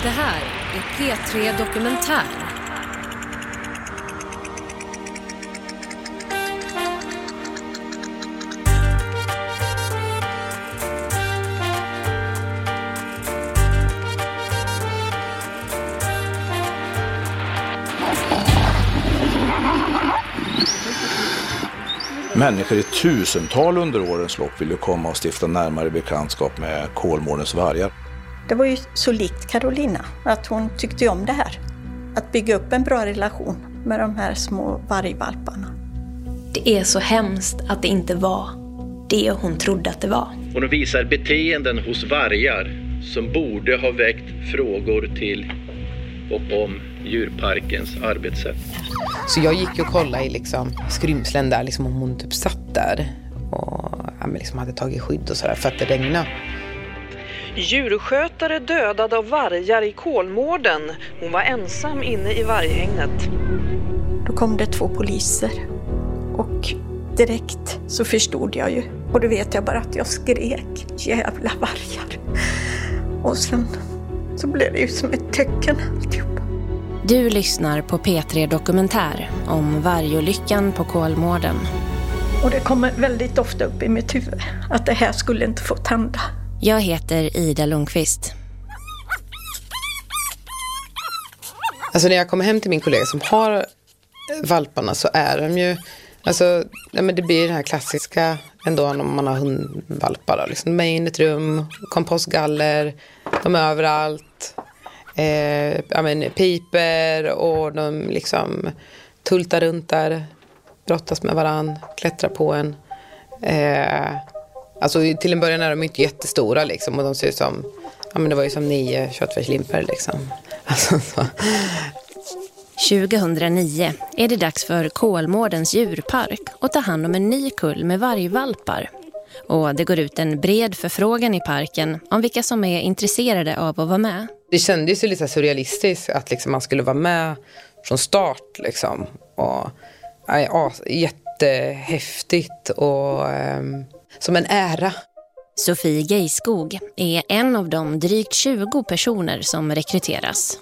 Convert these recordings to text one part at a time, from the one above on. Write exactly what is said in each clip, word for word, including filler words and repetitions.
Det här är P tre Dokumentär. Människor i tusental under årens lopp vill ju komma och stifta närmare bekantskap med Kolmårdens vargar. Det var ju så likt Carolina, att hon tyckte om det här. Att bygga upp en bra relation med de här små vargvalparna. Det är så hemskt att det inte var det hon trodde att det var. Och de visar beteenden hos vargar som borde ha väckt frågor till och om djurparkens arbetssätt. Så jag gick och kollade i liksom skrymslen där, liksom om hon typ satt där och ja, men liksom hade tagit skydd och sådär för att det regnade. Djurskötare dödad av vargar i Kolmården. Hon var ensam inne i varghägnet. Då kom det två poliser och direkt så förstod jag ju. Och då vet jag bara att jag skrek, jävla vargar. Och sen så blev det ju som ett tecken alltihop. Du lyssnar på P tre Dokumentär om vargolyckan på Kolmården. Och det kommer väldigt ofta upp i mitt huvud att det här skulle inte få hända. Jag heter Ida Lundqvist. Alltså när jag kommer hem till min kollega som har valparna så är de ju, alltså ja, men det blir det här klassiska ändå om man har hundvalpar då, liksom. De är in i ett rum, kompostgaller, de är överallt. Eh, ja, men, piper och de liksom tultar runt där, brottas med varann, klättrar på en. Eh, alltså till en början är de inte jättestora liksom, och de ser ut som, ja men det var ju som nio köttfärslimper liksom. Alltså, så. tjugohundranio är det dags för Kolmårdens djurpark att ta hand om en ny kull med vargvalpar. Och det går ut en bred förfrågan i parken om vilka som är intresserade av att vara med. Det kändes ju lite surrealistiskt att liksom man skulle vara med från start liksom. Och ja, jättehäftigt och um, som en ära. Sofie Geiskog är en av de drygt tjugo personer som rekryteras.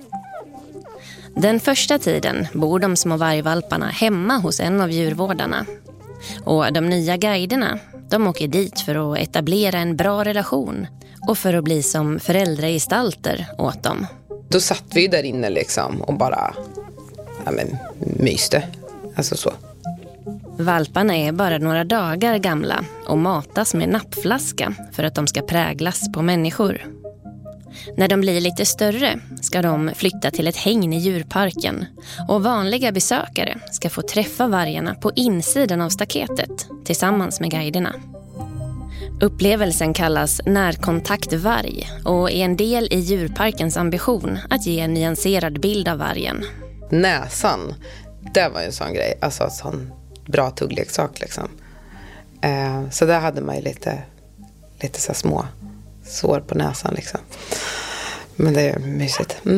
Den första tiden bor de små vargvalparna hemma hos en av djurvårdarna. Och de nya guiderna, de åker dit för att etablera en bra relation och för att bli som föräldragestalter åt dem. Då satt vi där inne liksom och bara ja, men, myste. Alltså så. Valparna är bara några dagar gamla och matas med nappflaska för att de ska präglas på människor. När de blir lite större ska de flytta till ett hägn i djurparken och vanliga besökare ska få träffa vargarna på insidan av staketet tillsammans med guiderna. Upplevelsen kallas närkontaktvarg och är en del i djurparkens ambition att ge en nyanserad bild av vargen. Näsan, det var ju en sån grej, alltså en sån bra tuggleksak liksom. Eh, så där hade man ju lite, lite så små sår på näsan liksom. Men det är mysigt. Mm.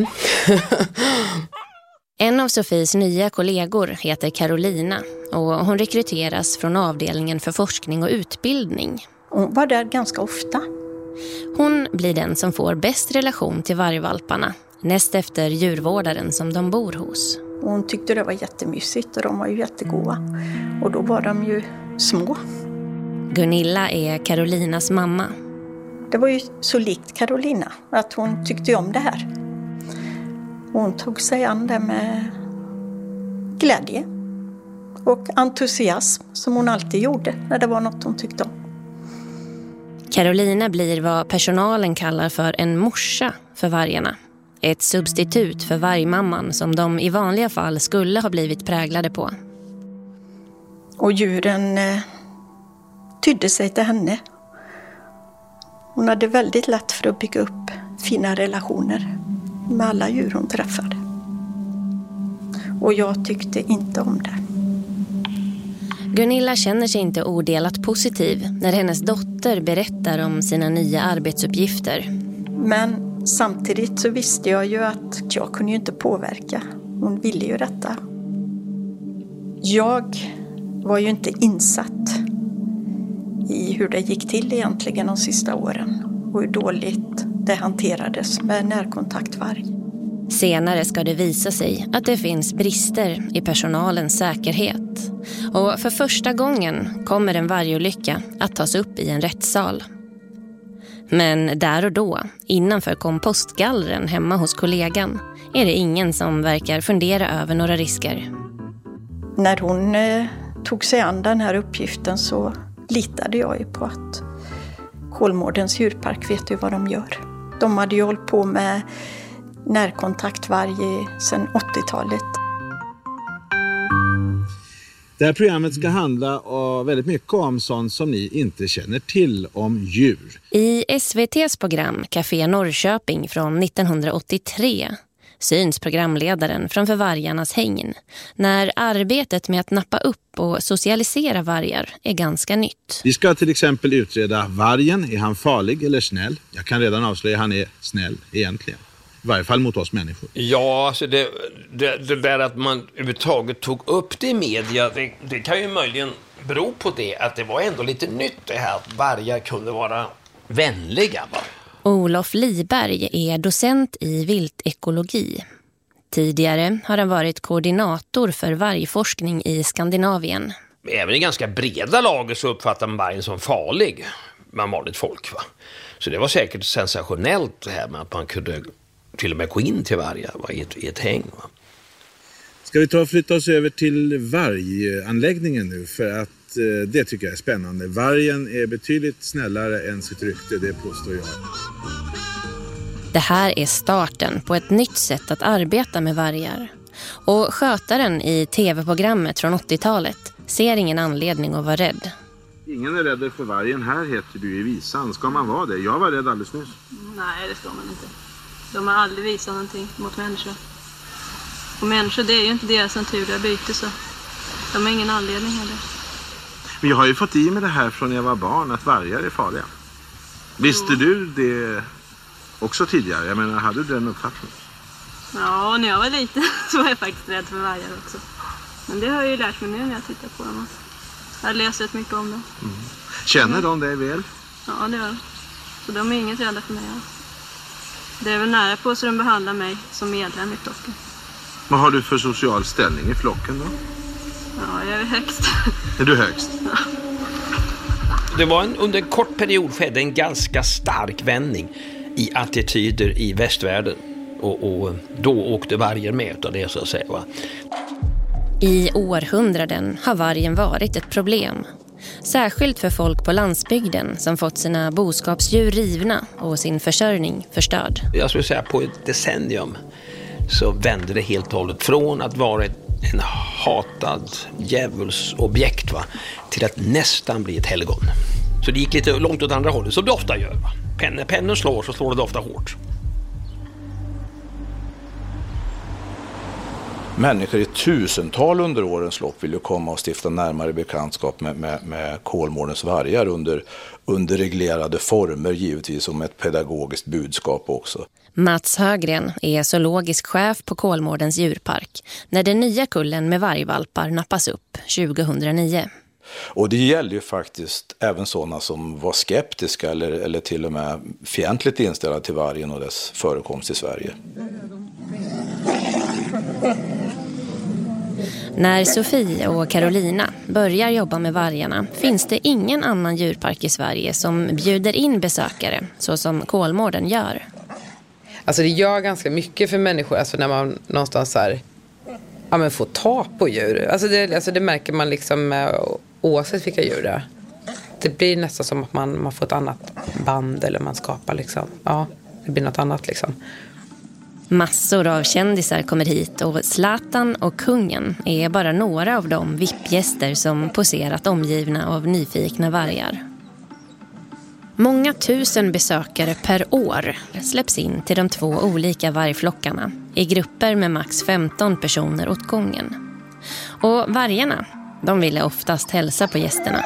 En av Sofies nya kollegor heter Carolina och hon rekryteras från avdelningen för forskning och utbildning. Hon var där ganska ofta. Hon blir den som får bäst relation till vargvalparna, näst efter djurvårdaren som de bor hos. Hon tyckte det var jättemysigt och de var ju jättegoda. Och då var de ju små. Gunilla är Carolinas mamma. Det var ju så likt Carolina att hon tyckte om det här. Hon tog sig an det med glädje och entusiasm som hon alltid gjorde när det var något hon tyckte om. Carolina blir vad personalen kallar för en morsa för vargarna. Ett substitut för vargmamman som de i vanliga fall skulle ha blivit präglade på. Och djuren eh, tydde sig till henne. Hon hade väldigt lätt för att bygga upp fina relationer med alla djur hon träffade. Och jag tyckte inte om det. Gunilla känner sig inte odelat positiv när hennes dotter berättar om sina nya arbetsuppgifter. Men samtidigt så visste jag ju att jag kunde ju inte påverka. Hon ville ju detta. Jag var ju inte insatt i hur det gick till egentligen de sista åren. Och hur dåligt det hanterades med närkontaktvarg. Senare ska det visa sig att det finns brister i personalens säkerhet. Och för första gången kommer en vargolycka att tas upp i en rättssal. Men där och då, innanför kompostgallren hemma hos kollegan, är det ingen som verkar fundera över några risker. När hon eh, tog sig an den här uppgiften så litade jag ju på att Kolmårdens djurpark vet ju vad de gör. De hade ju hållit på med närkontaktvarg sedan åttiotalet. Det här programmet ska handla väldigt mycket om sånt som ni inte känner till om djur. I S V T:s program Café Norrköping från nittonhundraåttiotre syns programledaren framför vargarnas hägn när arbetet med att nappa upp och socialisera vargar är ganska nytt. Vi ska till exempel utreda vargen. Är han farlig eller snäll? Jag kan redan avslöja att han är snäll egentligen. I varje fall mot oss människor. Ja, alltså det, det, det där att man överhuvudtaget tog upp det i media, det, det kan ju möjligen bero på det att det var ändå lite nytt det här att vargar kunde vara vänliga. Va? Olof Liberg är docent i viltekologi. Tidigare har han varit koordinator för vargforskning i Skandinavien. Även i ganska breda lager så uppfattar man vargen som farlig bland vanligt folk. Va? Så det var säkert sensationellt det här med att man kunde till och med gå in till vargar va? I, ett, i ett häng. Va? Ska vi ta och flytta oss över till varganläggningen nu för att eh, det tycker jag är spännande. Vargen är betydligt snällare än sitt rykte, det påstår jag. Det här är starten på ett nytt sätt att arbeta med vargar. Och skötaren i tv-programmet från åttiotalet ser ingen anledning att vara rädd. Ingen är rädd för vargen. Här heter du i visan. Ska man vara det? Jag var rädd alldeles nyss. Nej, det ska man inte. De har aldrig visat någonting mot människor. Och människor, det är ju inte deras naturliga byte så de har ingen anledning heller. Men jag har ju fått i mig det här från när jag var barn att vargar är farliga. Visste jo. du det också tidigare? Jag menar, hade du den uppfattningen? Ja, när jag var liten så var jag faktiskt rädd för vargar också. Men det har jag ju lärt mig nu när jag tittar på dem. Jag har läst rätt mycket om dem. Mm. Känner de dig väl? Ja, det gör de. Så de är inget rädda för mig alls. Det är väl nära på så de behandlar mig som medlem i flocken. Vad har du för social ställning i flocken då? Ja, jag är högst. Är du högst? Ja. Det var en, under en kort period skedde en ganska stark vändning i attityder i västvärlden. Och, och då åkte vargen med av det så att säga va. I århundraden har vargen varit ett problem. Särskilt för folk på landsbygden som fått sina boskapsdjur rivna och sin försörjning förstörd. Jag skulle säga på ett decennium så vände det helt och hållet från att vara ett, en hatad djävulsobjekt va, till att nästan bli ett helgon. Så det gick lite långt åt andra hållet som det ofta gör. Va? Penn, pennen slår så slår det ofta hårt. Människor i tusental under årens lopp vill ju komma och stifta närmare bekantskap med, med, med Kolmårdens vargar under, under reglerade former, givetvis som ett pedagogiskt budskap också. Mats Högren är zoologisk chef på Kolmårdens djurpark när den nya kullen med vargvalpar nappas upp tjugohundranio. Och det gäller ju faktiskt även sådana som var skeptiska eller, eller till och med fientligt inställda till vargen och dess förekomst i Sverige. När Sofie och Carolina börjar jobba med vargarna finns det ingen annan djurpark i Sverige som bjuder in besökare så som Kolmården gör. Alltså det gör ganska mycket för människor alltså när man någonstans så här, ja, men får ta på djur. Alltså det, alltså det märker man liksom oavsett vilka djur det är. Det blir nästan som att man, man får ett annat band eller man skapar liksom. Ja, det blir något annat liksom. Massor av kändisar kommer hit och Zlatan och kungen är bara några av de V I P-gäster som poserat omgivna av nyfikna vargar. Många tusen besökare per år släpps in till de två olika vargflockarna i grupper med max femton personer åt gången. Och vargarna, de ville oftast hälsa på gästerna.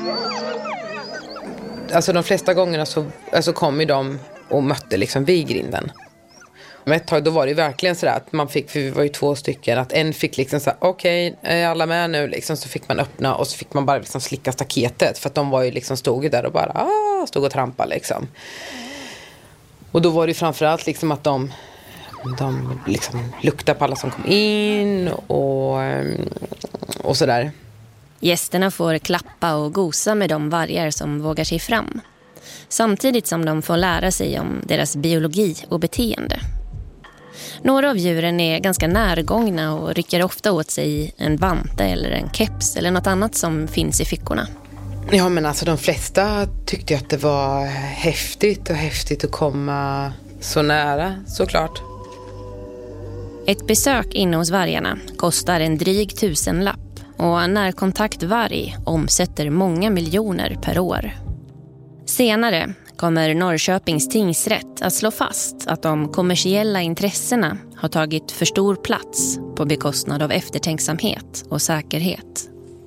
Alltså de flesta gångerna så alltså kom ju de och mötte liksom vid grinden. Men ett tag då var det verkligen så att man fick, för vi var ju två stycken, att en fick liksom så här, okej, okay, är alla med nu liksom, så fick man öppna och så fick man bara liksom slicka staketet för att de var ju liksom, stod ju där och bara ah, stod och trampade liksom. Och då var det framförallt liksom att de, de liksom luktade på alla som kom in och, och sådär. Gästerna får klappa och gosa med de vargar som vågar sig fram. Samtidigt som de får lära sig om deras biologi och beteende. Några av djuren är ganska närgångna och rycker ofta åt sig en vante eller en keps eller något annat som finns i fickorna. Ja, men alltså de flesta tyckte att det var häftigt och häftigt att komma så nära, såklart. Ett besök inne hos vargarna kostar en dryg tusenlapp och närkontakt varg omsätter många miljoner per år. Senare kommer Norrköpings tingsrätt att slå fast att de kommersiella intressena har tagit för stor plats på bekostnad av eftertänksamhet och säkerhet.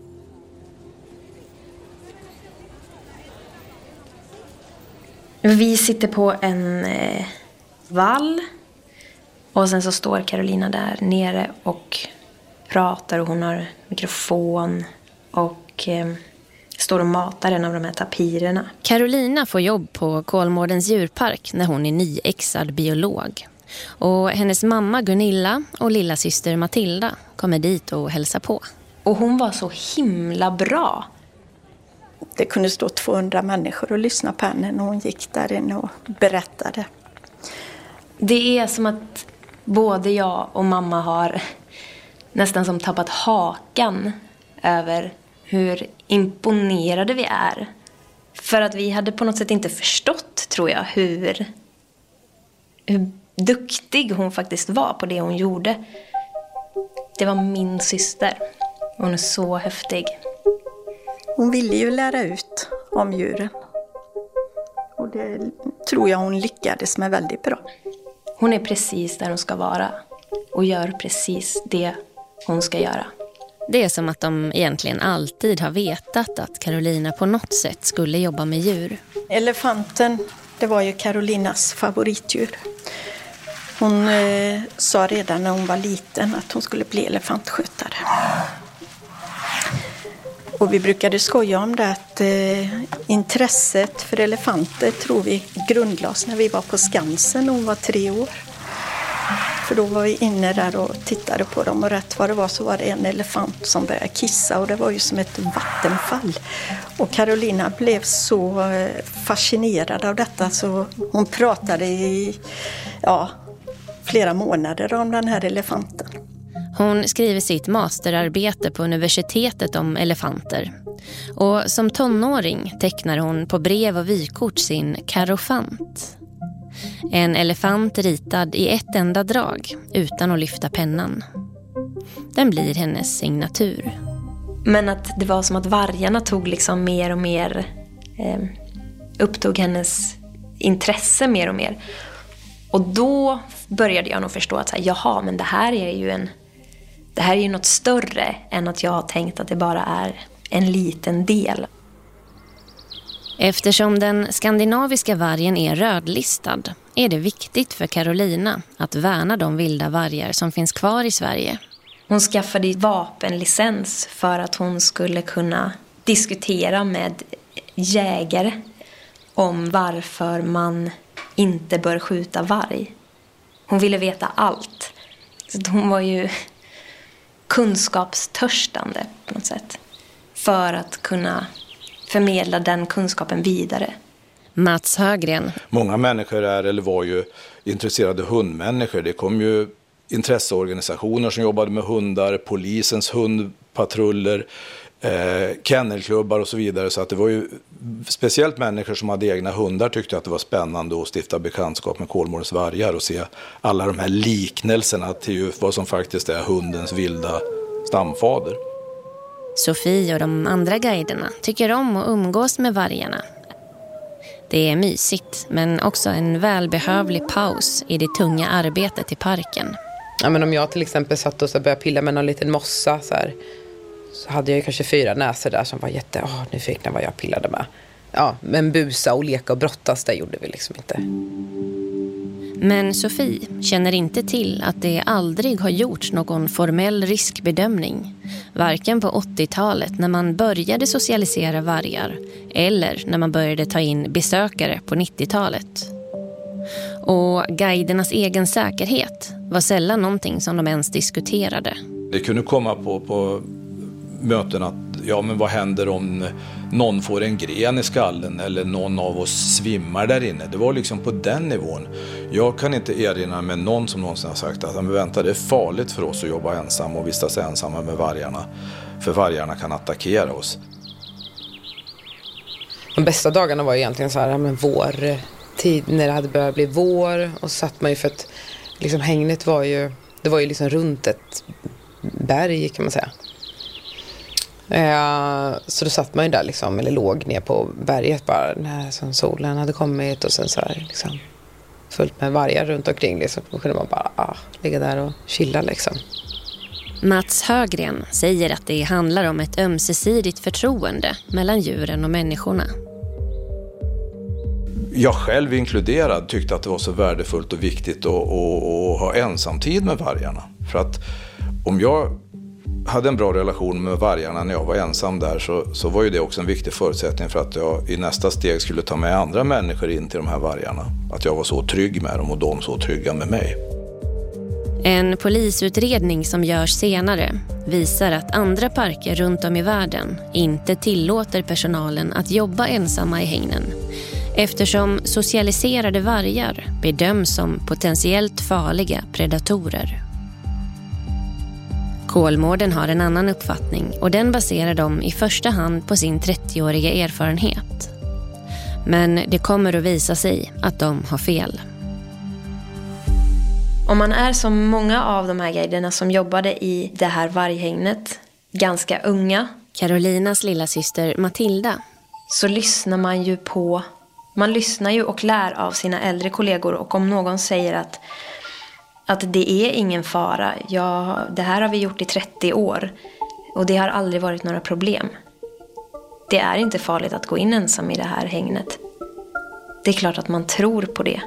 Vi sitter på en eh, vall och sen så står Carolina där nere och pratar och hon har mikrofon och eh, står och matar en av de här tapirerna. Carolina får jobb på Kolmårdens djurpark när hon är nyexad biolog. Och hennes mamma Gunilla och lilla syster Matilda kommer dit och hälsar på. Och hon var så himla bra. Det kunde stå tvåhundra människor och lyssna på henne när hon gick där inne och berättade. Det är som att både jag och mamma har nästan som tappat hakan över hur imponerade vi är. För att vi hade på något sätt inte förstått, tror jag, hur, hur duktig hon faktiskt var på det hon gjorde. Det var min syster. Hon är så häftig. Hon ville ju lära ut om djuren. Och det tror jag hon lyckades med väldigt bra. Hon är precis där hon ska vara. Och gör precis det hon ska göra. Det är som att de egentligen alltid har vetat att Carolina på något sätt skulle jobba med djur. Elefanten, det var ju Carolinas favoritdjur. Hon eh, sa redan när hon var liten att hon skulle bli elefantskötare. Och vi brukade skoja om det att eh, intresset för elefanter tror vi grundlades när vi var på Skansen när hon var tre år. För då var vi inne där och tittade på dem och rätt vad det var så var det en elefant som började kissa och det var ju som ett vattenfall. Och Carolina blev så fascinerad av detta så hon pratade i ja, flera månader om den här elefanten. Hon skriver sitt masterarbete på universitetet om elefanter. Och som tonåring tecknar hon på brev och vykort sin karofant. En elefant ritad i ett enda drag utan att lyfta pennan. Den blir hennes signatur. Men att det var som att vargarna tog liksom mer och mer eh, upptog hennes intresse mer och mer. Och då började jag nog förstå att så här, jaha, men det här är ju en det här är ju något större än att jag har tänkt att det bara är en liten del. Eftersom den skandinaviska vargen är rödlistad är det viktigt för Carolina att värna de vilda vargar som finns kvar i Sverige. Hon skaffade vapenlicens för att hon skulle kunna diskutera med jägare om varför man inte bör skjuta varg. Hon ville veta allt. Så hon var ju kunskapstörstande på något sätt för att kunna förmedla den kunskapen vidare. Mats Högren. Många människor är eller var ju intresserade hundmänniskor. Det kom ju intresseorganisationer som jobbade med hundar, polisens hundpatruller, eh, kennelklubbar och så vidare. Så att det var ju speciellt människor som hade egna hundar tyckte att det var spännande att stifta bekantskap med Kolmårdens vargar och se alla de här liknelserna till vad som faktiskt är hundens vilda stamfader. Sofie och de andra guiderna tycker om att umgås med vargarna. Det är mysigt, men också en välbehövlig paus i det tunga arbetet i parken. Ja, men om jag till exempel satt och så började pilla med någon liten mossa så här, så hade jag kanske fyra näsor där som var jätte, åh, nyfikna vad jag pillade med. Ja, men busa och leka och brottas, det gjorde vi liksom inte. Men Sofie känner inte till att det aldrig har gjorts någon formell riskbedömning. Varken på åttiotalet när man började socialisera vargar eller när man började ta in besökare på nittiotalet. Och guidernas egen säkerhet var sällan någonting som de ens diskuterade. Det kunde komma på, på möten att ja, men vad händer om någon får en gren i skallen eller någon av oss svimmar där inne. Det var liksom på den nivån. Jag kan inte erinra mig någon som någonsin har sagt att men vänta, det är farligt för oss att jobba ensam och vistas ensamma med vargarna. För vargarna kan attackera oss. De bästa dagarna var egentligen så här, men vår tid när det hade börjat bli vår, och så satt man ju för att liksom hängnet var ju, det var ju liksom runt ett berg kan man säga. Eh, så då satt man ju där liksom, eller låg ner på berget bara när som solen hade kommit, och sen så här liksom fullt med vargar runt omkring liksom. Då kunde man bara ah, ligga där och chilla liksom. Mats Högren säger att det handlar om ett ömsesidigt förtroende mellan djuren och människorna. Jag själv inkluderad tyckte att det var så värdefullt och viktigt att, att, att ha ensamtid med vargarna. För att om jag hade en bra relation med vargarna när jag var ensam där, så, så var ju det också en viktig förutsättning för att jag i nästa steg skulle ta med andra människor in till de här vargarna. Att jag var så trygg med dem och de så trygga med mig. En polisutredning som görs senare visar att andra parker runt om i världen inte tillåter personalen att jobba ensamma i hägnen, eftersom socialiserade vargar bedöms som potentiellt farliga predatorer. Kolmården har en annan uppfattning, och den baserar de i första hand på sin trettioåriga erfarenhet. Men det kommer att visa sig att de har fel. Om man är som många av de här guiderna som jobbade i det här varghägnet, ganska unga, Carolinas lilla syster Matilda, så lyssnar man ju på, man lyssnar ju och lär av sina äldre kollegor. Och om någon säger att, att det är ingen fara, ja, det här har vi gjort i trettio år och det har aldrig varit några problem. Det är inte farligt att gå in ensam i det här hägnet. Det är klart att man tror på det.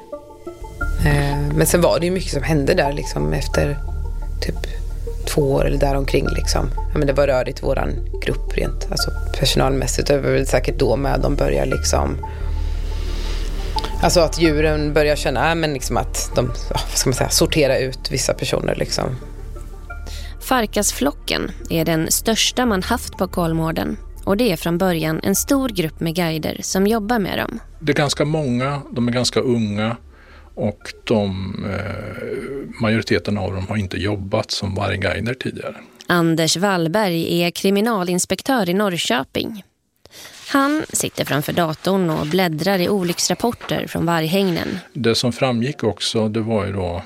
Men sen var det ju mycket som hände där liksom efter typ två år eller däromkring liksom. Ja, men det var rörigt i våran grupp rent, alltså personalmässigt. Det var väl säkert då med de börjar liksom, alltså att djuren börjar känna, men liksom att de, vad ska man säga, sortera ut vissa personer liksom. Farkasflocken är den största man haft på Kolmården, och det är från början en stor grupp med guider som jobbar med dem. Det är ganska många, de är ganska unga. Och de, eh, majoriteten av dem har inte jobbat som vargguider tidigare. Anders Wallberg är kriminalinspektör i Norrköping. Han sitter framför datorn och bläddrar i olycksrapporter från varghägnen. Det som framgick också, det var ju då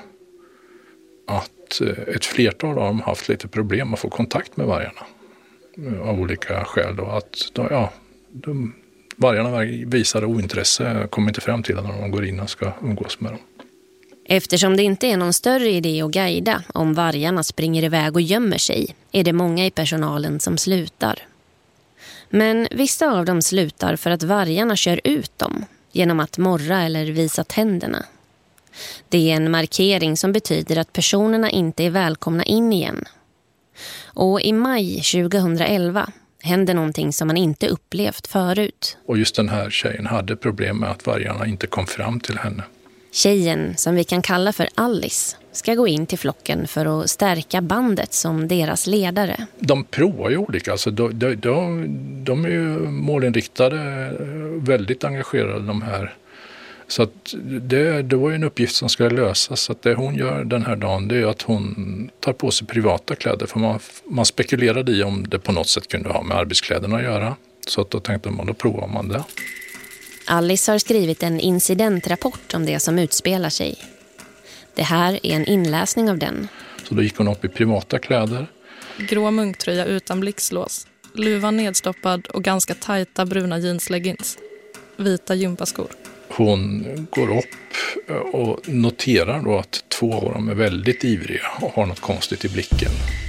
att ett flertal av dem haft lite problem att få kontakt med vargarna. Av olika skäl då. Att då, ja, de, vargarna visar ointresse, kommer inte fram till när de går in och ska umgås med dem. Eftersom det inte är någon större idé att guida om vargarna springer iväg och gömmer sig, är det många i personalen som slutar. Men vissa av dem slutar för att vargarna kör ut dem genom att morra eller visa tänderna. Det är en markering som betyder att personerna inte är välkomna in igen. Och i maj tjugohundraelva hände någonting som man inte upplevt förut. Och just den här tjejen hade problem med att vargarna inte kom fram till henne. Tjejen, som vi kan kalla för Alice, ska gå in till flocken för att stärka bandet som deras ledare. De provar ju olika, alltså de, de, de, de är ju målinriktade, väldigt engagerade de här. Så att det, det var ju en uppgift som ska lösas. Så att det hon gör den här dagen, det är att hon tar på sig privata kläder. För man, man spekulerade i om det på något sätt kunde ha med arbetskläderna att göra. Så att då tänkte man, då provar man det. Alice har skrivit en incidentrapport om det som utspelar sig. Det här är en inläsning av den. Så då gick hon upp i privata kläder. Grå munktröja utan blixtlås. Luvan nedstoppad och ganska tajta bruna jeansleggings. Vita gympaskor. Hon går upp och noterar då att två av dem är väldigt ivriga och har något konstigt i blicken.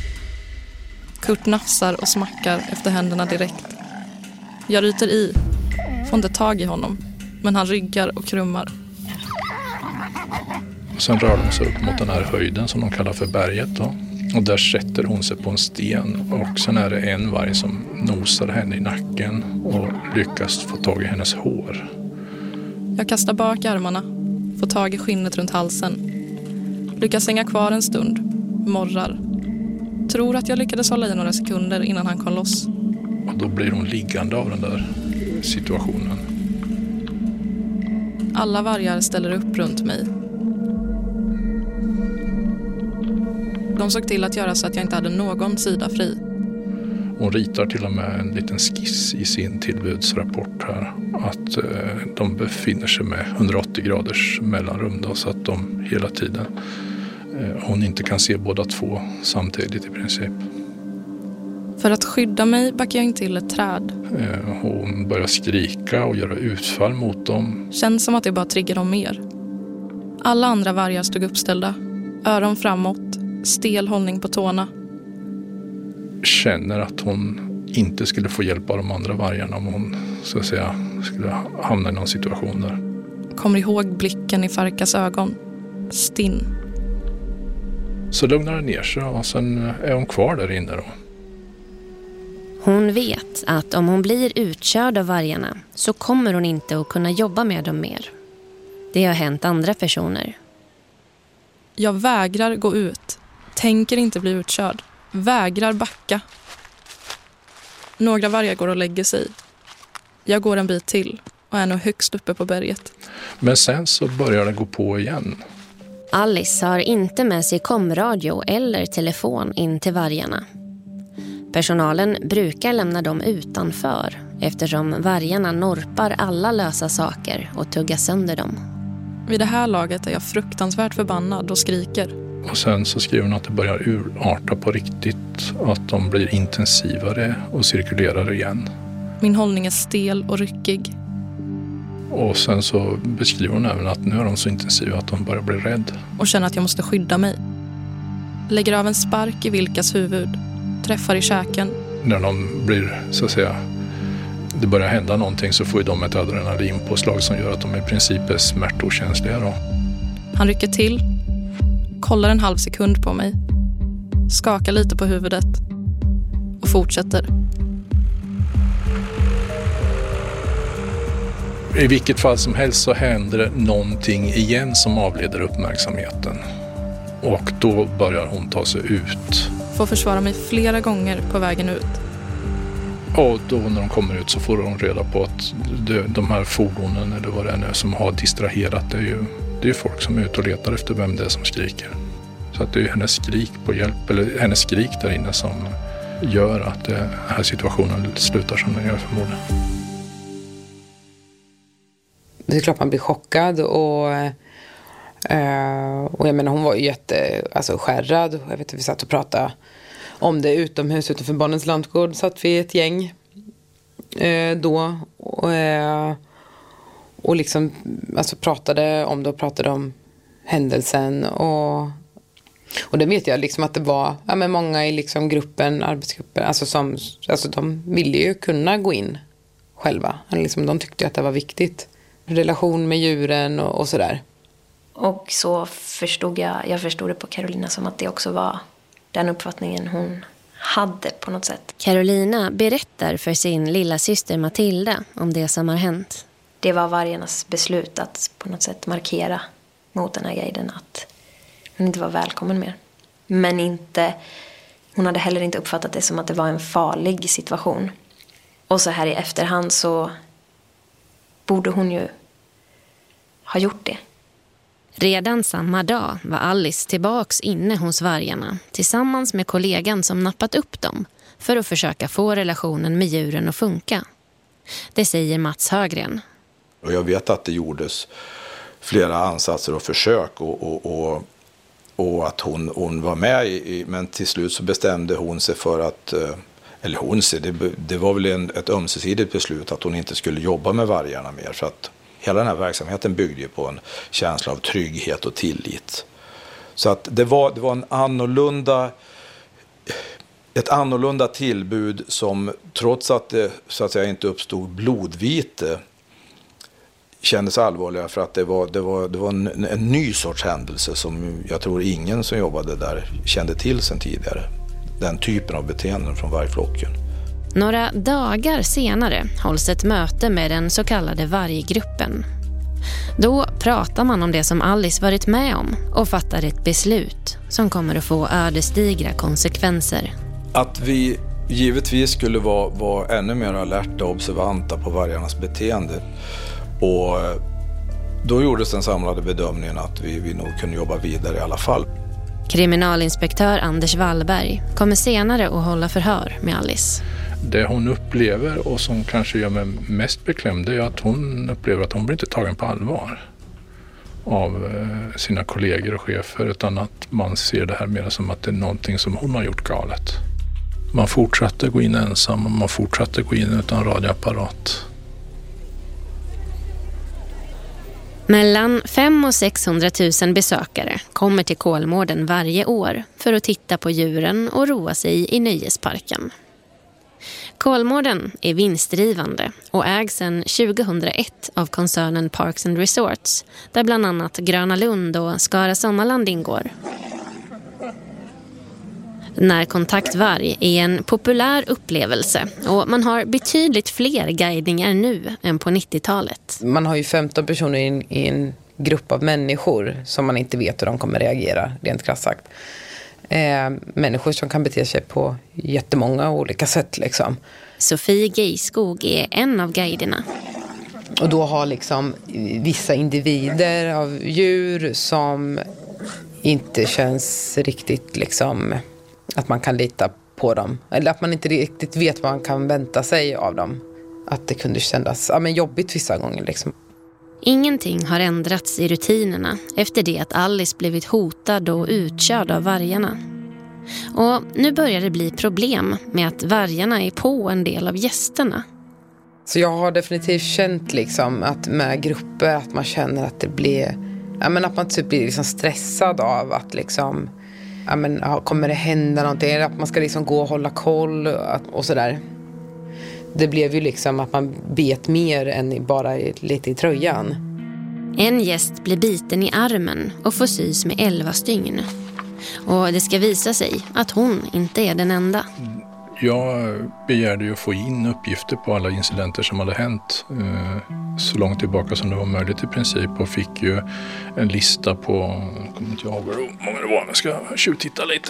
Kurt nafsar och smackar efter händerna direkt. Jag ryter i, får inte tag i honom, men han ryggar och krummar. Sen rör de sig upp mot den här höjden som de kallar för berget då. Och där sätter hon sig på en sten och sen är det en varg som nosar henne i nacken och lyckas få tag i hennes hår. Jag kastar bak armarna, får tag i skinnet runt halsen. Lyckas hänga kvar en stund, morrar. Tror att jag lyckades hålla i några sekunder innan han kom loss. Och då blir hon liggande av den där situationen. Alla vargar ställer upp runt mig. De såg till att göra så att jag inte hade någon sida fri. Hon ritar till och med en liten skiss i sin tillbudsrapport här. Att eh, de befinner sig med hundraåttio graders mellanrum då, så att de hela tiden eh, hon inte kan se båda två samtidigt i princip. För att skydda mig backar jag in till ett träd. Eh, hon börjar skrika och göra utfall mot dem. Känns som att det bara triggar dem mer. Alla andra vargar stod uppställda. Öron framåt, stel hållning på tårna. Känner att hon inte skulle få hjälp av de andra vargarna om hon så att säga skulle hamna i någon situation där. Kommer ihåg blicken i Farkas ögon. Stinn. Så lugnar det ner sig och sen är hon kvar där inne då. Hon vet att om hon blir utkörd av vargarna så kommer hon inte att kunna jobba med dem mer. Det har hänt andra personer. Jag vägrar gå ut. Tänker inte bli utkörd. Vägrar backa. Några vargar går och lägger sig. Jag går en bit till och är nog högst uppe på berget. Men sen så börjar det gå på igen. Alice har inte med sig komradio eller telefon in till vargarna. Personalen brukar lämna dem utanför eftersom vargarna norpar alla lösa saker och tuggar sönder dem. Vid det här laget är jag fruktansvärt förbannad och skriker. Och sen så skriver hon att det börjar urarta på riktigt. Att de blir intensivare och cirkulerar igen. Min hållning är stel och ryckig. Och sen så beskriver hon även att nu är de så intensiva att de börjar bli rädd. Och känner att jag måste skydda mig. Lägger av en spark i Vilkas huvud. Träffar i käken. När de blir så att säga, det börjar hända någonting så får ju de ett adrenalinpåslag som gör att de i princip är smärtokänsliga då. Han rycker till. Kollar en halv sekund på mig. Skakar lite på huvudet. Och fortsätter. I vilket fall som helst så händer det någonting igen som avleder uppmärksamheten. Och då börjar hon ta sig ut. Får försvara mig flera gånger på vägen ut. Och då när de kommer ut så får de reda på att de här fordonen eller vad det är nu som har distraherat, det är ju det är folk som är ute och letar efter vem det är som skriker. Så att det är hennes skrik på hjälp, eller hennes skrik där inne som gör att den här situationen slutar som den gör förmodligen. Det är klart man blir chockad och, och jag menar hon var ju jätte, alltså skärrad. Jag vet att vi satt och pratade om det utomhus utanför barnens lantgård. Satt vi ett gäng då och, och liksom alltså pratade om det och pratade om händelsen och och det vet jag liksom att det var ja, men många i liksom gruppen, arbetsgruppen, alltså som alltså de ville ju kunna gå in själva. Liksom, de tyckte att det var viktigt. Relation med djuren och, och sådär. Och så förstod jag, jag förstod det på Carolina som att det också var den uppfattningen hon hade på något sätt. Carolina berättar för sin lilla syster Matilda om det som har hänt. Det var vargarnas beslut att på något sätt markera mot den här guiden att hon inte var välkommen mer. Men inte, hon hade heller inte uppfattat det som att det var en farlig situation. Och så här i efterhand så borde hon ju ha gjort det. Redan samma dag var Alice tillbaks inne hos vargarna tillsammans med kollegan som nappat upp dem för att försöka få relationen med djuren att funka. Det säger Mats Högren. Och jag vet att det gjordes flera ansatser och försök och, och, och, och att hon, hon var med i, men till slut så bestämde hon sig för att, eller hon sig, det, det var väl en, ett ömsesidigt beslut att hon inte skulle jobba med vargarna mer för att hela den här verksamheten byggde ju på en känsla av trygghet och tillit. Så att det var, det var en annorlunda, ett annorlunda tillbud som trots att det så att säga inte uppstod blodvite kändes allvarliga för att det var, det var, det var en, en ny sorts händelse som jag tror ingen som jobbade där kände till sedan tidigare. Den typen av beteenden från vargflocken. Några dagar senare hålls ett möte med den så kallade varggruppen. Då pratar man om det som Alice varit med om och fattar ett beslut som kommer att få ödesdigra konsekvenser. Att vi givetvis skulle vara, vara ännu mer alerta och observanta på vargarnas beteende. Och då gjordes den samlade bedömningen att vi, vi nog kunde jobba vidare i alla fall. Kriminalinspektör Anders Wallberg kommer senare att hålla förhör med Alice. Det hon upplever och som kanske gör mig mest beklämd är att hon upplever att hon blir inte tagen på allvar av sina kollegor och chefer, utan att man ser det här mer som att det är någonting som hon har gjort galet. Man fortsatte gå in ensam och man fortsatte gå in utan radioapparat. Mellan fem och sexhundratusen besökare kommer till Kolmården varje år för att titta på djuren och roa sig i nöjesparken. Kolmården är vinstdrivande och ägs sedan tjugohundraett av koncernen Parks and Resorts, där bland annat Gröna Lund och Skara Sommarland ingår. Närkontaktvarg är en populär upplevelse och man har betydligt fler guidningar nu än på nittiotalet. Man har ju femton personer i en, i en grupp av människor som man inte vet hur de kommer reagera, rent krasst sagt. Eh, människor som kan bete sig på jättemånga olika sätt liksom. Sofie Geiskog är en av guiderna. Och då har liksom vissa individer av djur som inte känns riktigt liksom att man kan lita på dem. Eller att man inte riktigt vet vad man kan vänta sig av dem. Att det kunde kännas ja, men jobbigt vissa gånger liksom. Ingenting har ändrats i rutinerna efter det att Alice blivit hotad och utkörd av vargarna. Och nu börjar det bli problem med att vargarna är på en del av gästerna. Så jag har definitivt känt liksom att med grupper att man känner att det blir ja, men att man typ blir liksom stressad av att liksom ja, men, ja, kommer det hända någonting? Eller att man ska liksom gå och hålla koll och, och sådär. Det blev ju liksom att man vet mer än bara lite i tröjan. En gäst blir biten i armen och får sys med elva stygn. Och det ska visa sig att hon inte är den enda. Jag begärde ju att få in uppgifter på alla incidenter som hade hänt eh, så långt tillbaka som det var möjligt i princip, och fick ju en lista på, jag kommer inte ihåg hur många det var, jag ska tjuvtitta lite.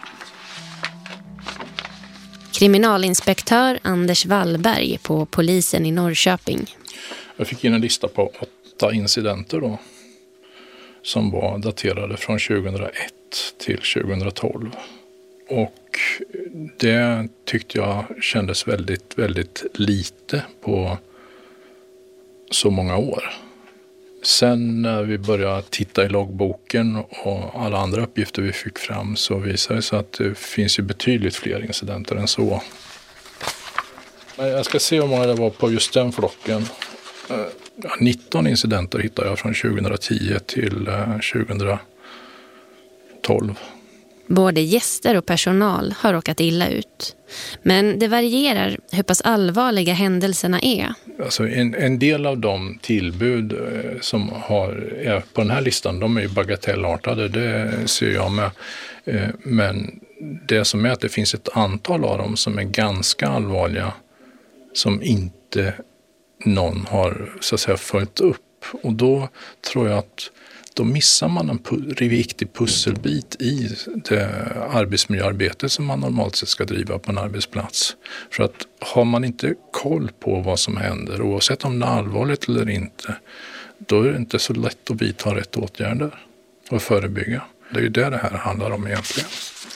Kriminalinspektör Anders Wallberg på polisen i Norrköping. Jag fick in en lista på åtta incidenter då, som var daterade från tjugohundraett till tjugohundratolv. Och det tyckte jag kändes väldigt, väldigt lite på så många år. Sen när vi började titta i loggboken och alla andra uppgifter vi fick fram, så visade det sig att det finns ju betydligt fler incidenter än så. Jag ska se hur många det var på just den flocken. nitton incidenter hittade jag från tjugohundratio till tjugohundratolv. Både gäster och personal har råkat illa ut. Men det varierar hur pass allvarliga händelserna är. Alltså en, en del av de tillbud eh, som har, är på den här listan, de är ju bagatellartade, det ser jag med. Eh, men det som är att det finns ett antal av dem som är ganska allvarliga, som inte någon har så att säga följt upp. Och då tror jag att då missar man en pu- viktig pusselbit i det arbetsmiljöarbete som man normalt sett ska driva på en arbetsplats. För att har man inte koll på vad som händer, oavsett om det är allvarligt eller inte, då är det inte så lätt att vidta rätt åtgärder och förebygga. Det är ju det det här handlar om egentligen.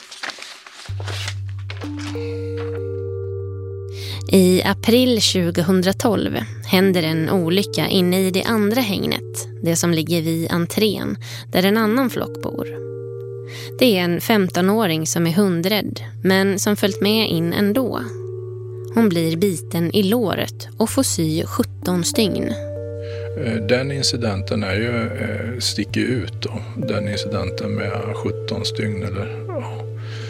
I april tjugohundratolv händer en olycka inne i det andra hängnet, det som ligger vid entrén, där en annan flock bor. Det är en femtonåring som är hundrädd, men som följt med in ändå. Hon blir biten i låret och får sy sjutton stygn. Den incidenten är ju, sticker ut då. Den incidenten med sjutton stygn eller ja.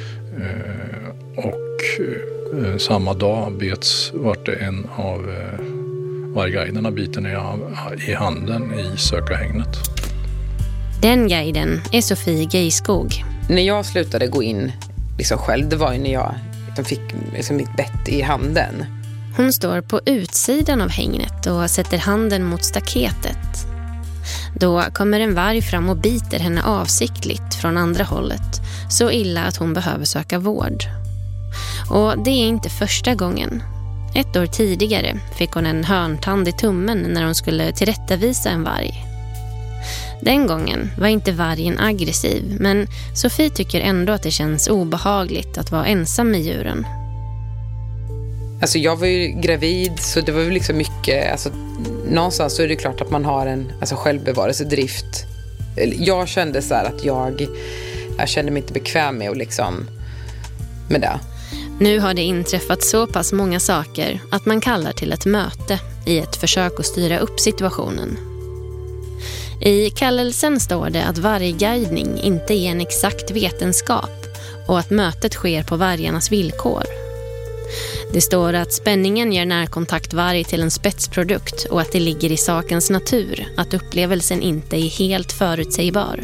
Och samma dag bets vart det en av vargguiderna biten i, i handen i sökarhängnet. Den guiden är Sofie Geiskog. När jag slutade gå in liksom själv, det var ju när jag liksom fick liksom mitt bett i handen. Hon står på utsidan av hängnet och sätter handen mot staketet. Då kommer en varg fram och biter henne avsiktligt från andra hållet, så illa att hon behöver söka vård. Och det är inte första gången. Ett år tidigare fick hon en hörntand i tummen när hon skulle tillrättavisa en varg. Den gången var inte vargen aggressiv, men Sofie tycker ändå att det känns obehagligt att vara ensam med djuren. Alltså jag var ju gravid, så det var väl liksom mycket, alltså någonstans så är det klart att man har en alltså självbevarelsedrift. Jag kände så här att jag jag kände mig inte bekväm med och liksom med det. Nu har det inträffat så pass många saker att man kallar till ett möte i ett försök att styra upp situationen. I kallelsen står det att vargguidning inte är en exakt vetenskap och att mötet sker på vargarnas villkor. Det står att spänningen gör närkontaktvarg till en spetsprodukt och att det ligger i sakens natur att upplevelsen inte är helt förutsägbar.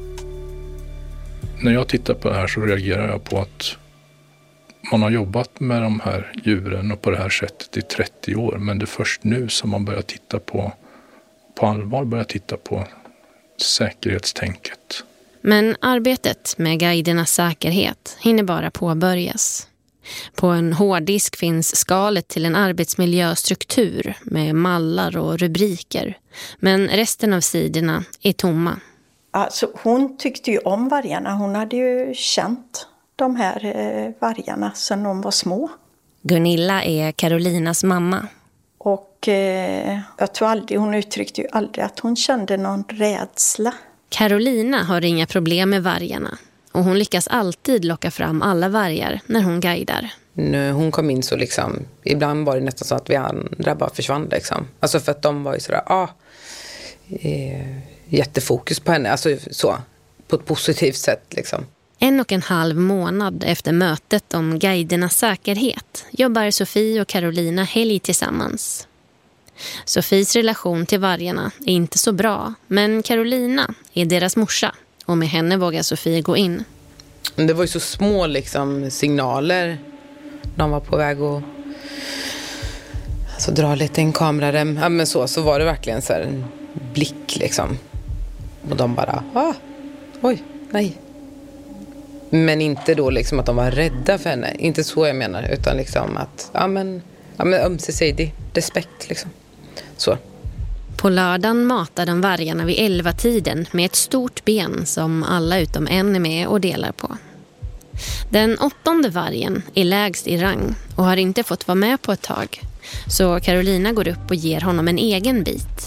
När jag tittar på det här så reagerar jag på att man har jobbat med de här djuren och på det här sättet i trettio år, men det är först nu som man börjar titta på på allvar börjar titta på säkerhetstänket. Men arbetet med guidernas säkerhet hinner bara påbörjas. På en hårddisk finns skalet till en arbetsmiljöstruktur med mallar och rubriker. Men resten av sidorna är tomma. Alltså, hon tyckte ju om vargarna. Hon hade ju känt de här eh, vargarna sedan de var små. Gunilla är Carolinas mamma. Och eh, jag tror aldrig, hon uttryckte ju aldrig att hon kände någon rädsla. Carolina har inga problem med vargarna. Och hon lyckas alltid locka fram alla vargar när hon guidar. När hon kom in så liksom, ibland var det nästan så att vi andra bara försvann liksom. Alltså för att de var ju sådär, ah, eh, jättefokus på henne. Alltså så, på ett positivt sätt liksom. En och en halv månad efter mötet om guidernas säkerhet jobbar Sofie och Carolina helg tillsammans. Sofies relation till vargarna är inte så bra, men Carolina är deras morsa och med henne vågar Sofie gå in. Det var ju så små liksom signaler. De var på väg att alltså, dra lite en kamerarem. Ja, men så, så var det verkligen så här en blick liksom. Och de bara, ah, oj, nej. Men inte då liksom att de var rädda för henne. Inte så jag menar, utan liksom att ja men, ja, men ömsesidig respekt liksom. Så. På lördagen matar de vargarna vid elva tiden med ett stort ben som alla utom en är med och delar på. Den åttonde vargen är lägst i rang och har inte fått vara med på ett tag. Så Carolina går upp och ger honom en egen bit.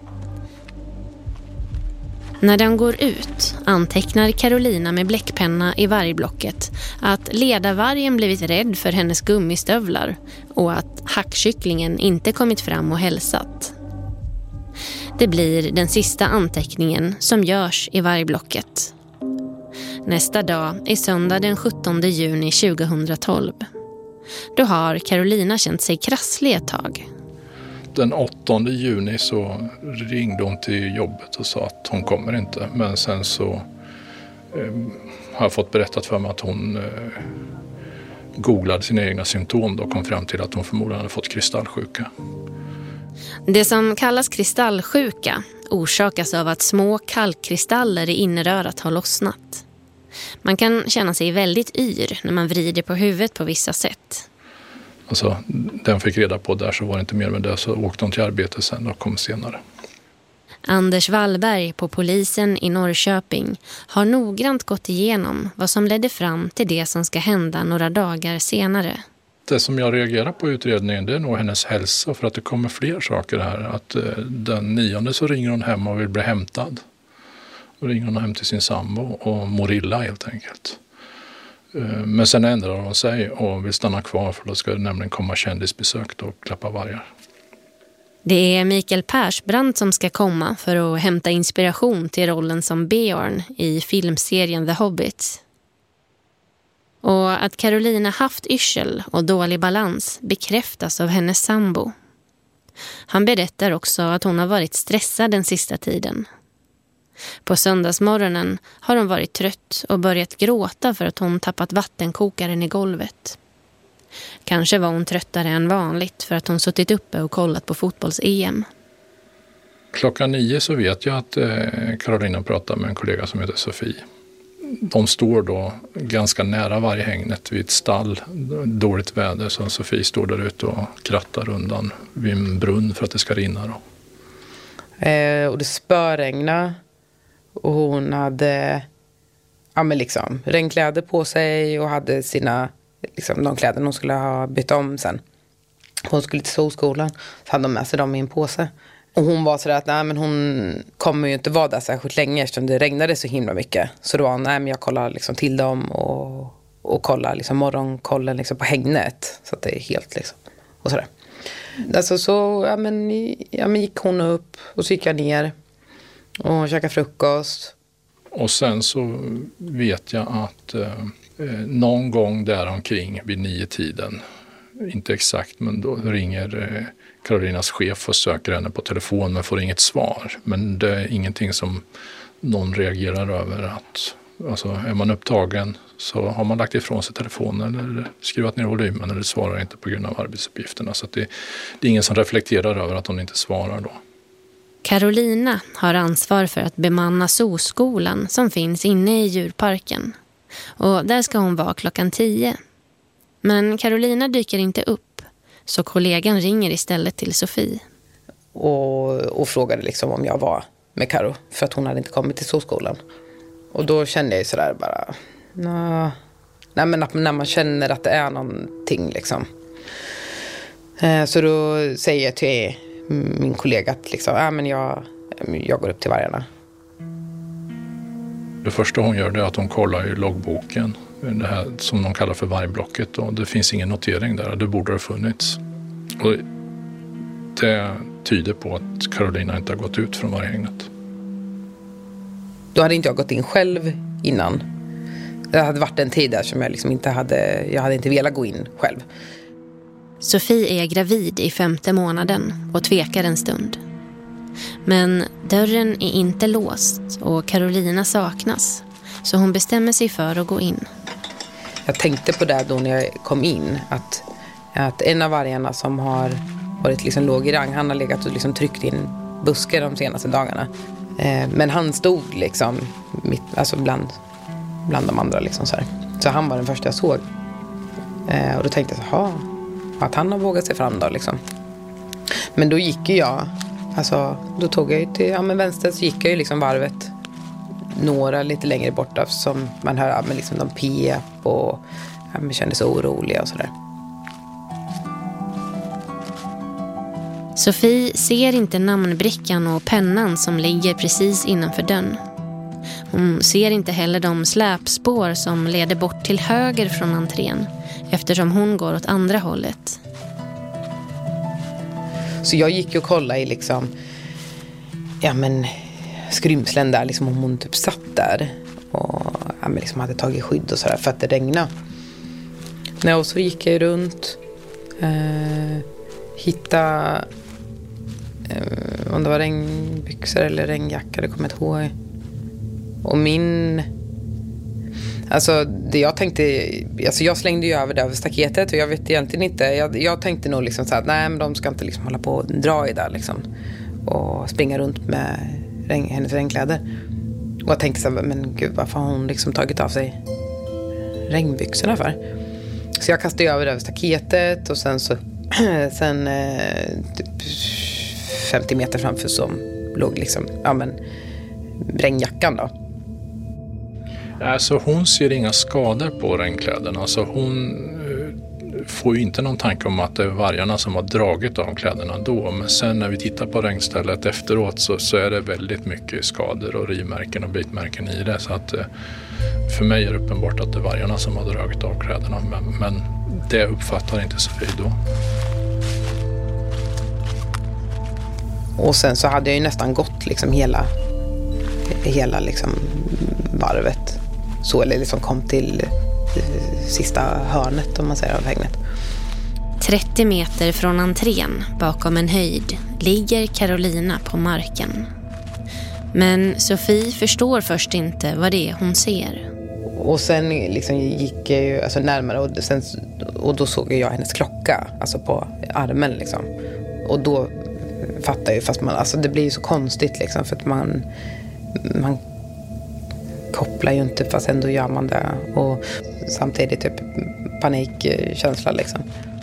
När de går ut antecknar Carolina med bläckpenna i vargblocket att ledarvargen blivit rädd för hennes gummistövlar och att hackkycklingen inte kommit fram och hälsat. Det blir den sista anteckningen som görs i vargblocket. Nästa dag är söndag den sjuttonde juni tjugohundratolv. Då har Carolina känt sig krasslig ett tag. Den åttonde juni så ringde hon till jobbet och sa att hon kommer inte. Men sen så eh, har jag fått berättat för mig att hon eh, googlade sina egna symptom och kom fram till att hon förmodligen hade fått kristallsjuka. Det som kallas kristallsjuka orsakas av att små kalkkristaller i innerörat har lossnat. Man kan känna sig väldigt yr när man vrider på huvudet på vissa sätt. Alltså, den fick reda på där så var det inte mer med det, så åkte hon till arbete sen och kom senare. Anders Wallberg på polisen i Norrköping har noggrant gått igenom vad som ledde fram till det som ska hända några dagar senare. Det som jag reagerar på utredningen, det är nog hennes hälsa, för att det kommer fler saker här. Att eh, den nionde så ringer hon hem och vill bli hämtad. Och ringer hon hem till sin sambo och mår illa helt enkelt. Men sen ändrar hon sig och vill stanna kvar, för då ska det nämligen komma kändisbesök och klappa vargar. Det är Mikael Persbrandt som ska komma för att hämta inspiration till rollen som Beorn i filmserien The Hobbit. Och att Carolina haft yrsel och dålig balans bekräftas av hennes sambo. Han berättar också att hon har varit stressad den sista tiden. På söndagsmorgonen har hon varit trött och börjat gråta för att hon tappat vattenkokaren i golvet. Kanske var hon tröttare än vanligt för att hon suttit uppe och kollat på fotbolls-E M. Klockan nio så vet jag att eh, Carolina pratar med en kollega som heter Sofie. De står då ganska nära varghägnet vid ett stall, dåligt väder, så Sofie står där ute och krattar undan vid en brunn för att det ska rinna då. Eh, och det spöregnade och hon hade ja, men liksom, regnkläder på sig och hade sina, liksom, de kläder hon skulle ha bytt om sen. Hon skulle till solskolan, så hade de med sig dem i en påse. Och hon var sådär att nej, men hon kommer ju inte vara där särskilt länge eftersom det regnade så himla mycket. Så då var nej, men jag kollar liksom till dem och, och kollar liksom morgonkollen liksom på hägnet. Så att det är helt liksom, och sådär. Alltså så, ja men, ja men gick hon upp och så gick jag ner och käkade frukost. Och sen så vet jag att eh, någon gång där omkring vid nio tiden, inte exakt, men då ringer eh, Carolinas chef och söker henne på telefon men får inget svar. Men det är ingenting som någon reagerar över. Att, alltså, är man upptagen så har man lagt ifrån sig telefonen eller skruvat ner volymen eller svarar inte på grund av arbetsuppgifterna. Så att det, det är ingen som reflekterar över att hon inte svarar då. Carolina har ansvar för att bemanna zooskolan som finns inne i djurparken. Och där ska hon vara klockan tio. Men Carolina dyker inte upp, så kollegan ringer istället till Sofie. Och, och frågade liksom om jag var med Karo, för att hon hade inte kommit till zooskolan. Och då kände jag sådär bara, nej, nej men när man känner att det är någonting liksom. Eh, så då säger jag till min kollega att liksom, ja, men jag, jag går upp till vargarna. Det första hon gör är att hon kollar i loggboken, det här som de kallar för vargblocket, och det finns ingen notering där, det borde ha funnits. Och det tyder på att Carolina inte har gått ut från varghägnet. Då hade inte jag gått in själv innan. Det hade varit en tid där som jag liksom inte hade, jag hade inte velat gå in själv. Sofie är gravid i femte månaden och tvekar en stund. Men dörren är inte låst och Carolina saknas, så hon bestämmer sig för att gå in. Jag tänkte på det då när jag kom in, att, att en av vargarna som har varit liksom låg i rang, han har legat och liksom tryckt in buskar de senaste dagarna. Eh, men han stod liksom mitt, alltså bland, bland de andra liksom så här. Så han var den första jag såg. Eh, och då tänkte jag så här, att han har vågat sig fram då liksom. Men då gick ju jag, alltså då tog jag ju till ja, men vänster, så gick jag ju liksom varvet några lite längre borta som man hör, ja, men liksom de pep och ja, men kände sig oroliga och sådär. Sofie ser inte namnbrickan och pennan som ligger precis innanför dörren. Hon ser inte heller de släpspår som leder bort till höger från entrén, eftersom hon går åt andra hållet. Så jag gick och kollade i liksom, ja men skrymslen där, liksom om hon typ satt där och ja, men liksom hade tagit skydd och sådär för att det regnade. Ja, och så gick jag runt, eh, hitta eh, om det var regnbyxor eller regnjacka, det kommer jag inte ihåg. Och min, alltså det jag tänkte, alltså jag slängde ju över det över staketet och jag vet egentligen inte, jag, jag tänkte nog liksom så här, nej men de ska inte liksom hålla på och dra i där liksom och springa runt med regn, hennes regnkläder. Och jag tänkte så här, men gud, varför har hon liksom tagit av sig regnbyxorna för? Så jag kastade över det över staketet och sen så sen eh, typ femtio meter framför som låg liksom, ja men regnjackan då. Alltså hon ser inga skador på regnkläderna. Alltså hon eh, får ju inte någon tanke om att det är vargarna som har dragit av kläderna då. Men sen när vi tittar på regnstället efteråt så, så är det väldigt mycket skador och rivmärken och bitmärken i det. Så att eh, för mig är det uppenbart att det är vargarna som har dragit av kläderna. Men, men det uppfattar inte Sofie då. Och sen så hade jag ju nästan gått liksom hela hela liksom varvet. Så eller liksom kom till sista hörnet om man säger av hägnet. trettio meter från entrén bakom en höjd ligger Carolina på marken. Men Sofie förstår först inte vad det är hon ser. Och sen liksom gick jag ju alltså närmare och, sen, och då såg jag hennes klocka alltså på armen liksom. Och då fattar ju, fast man, alltså det blir ju så konstigt liksom, för att man, man kopplar ju inte, fast ändå gör man det. Och samtidigt typ panikkänsla liksom.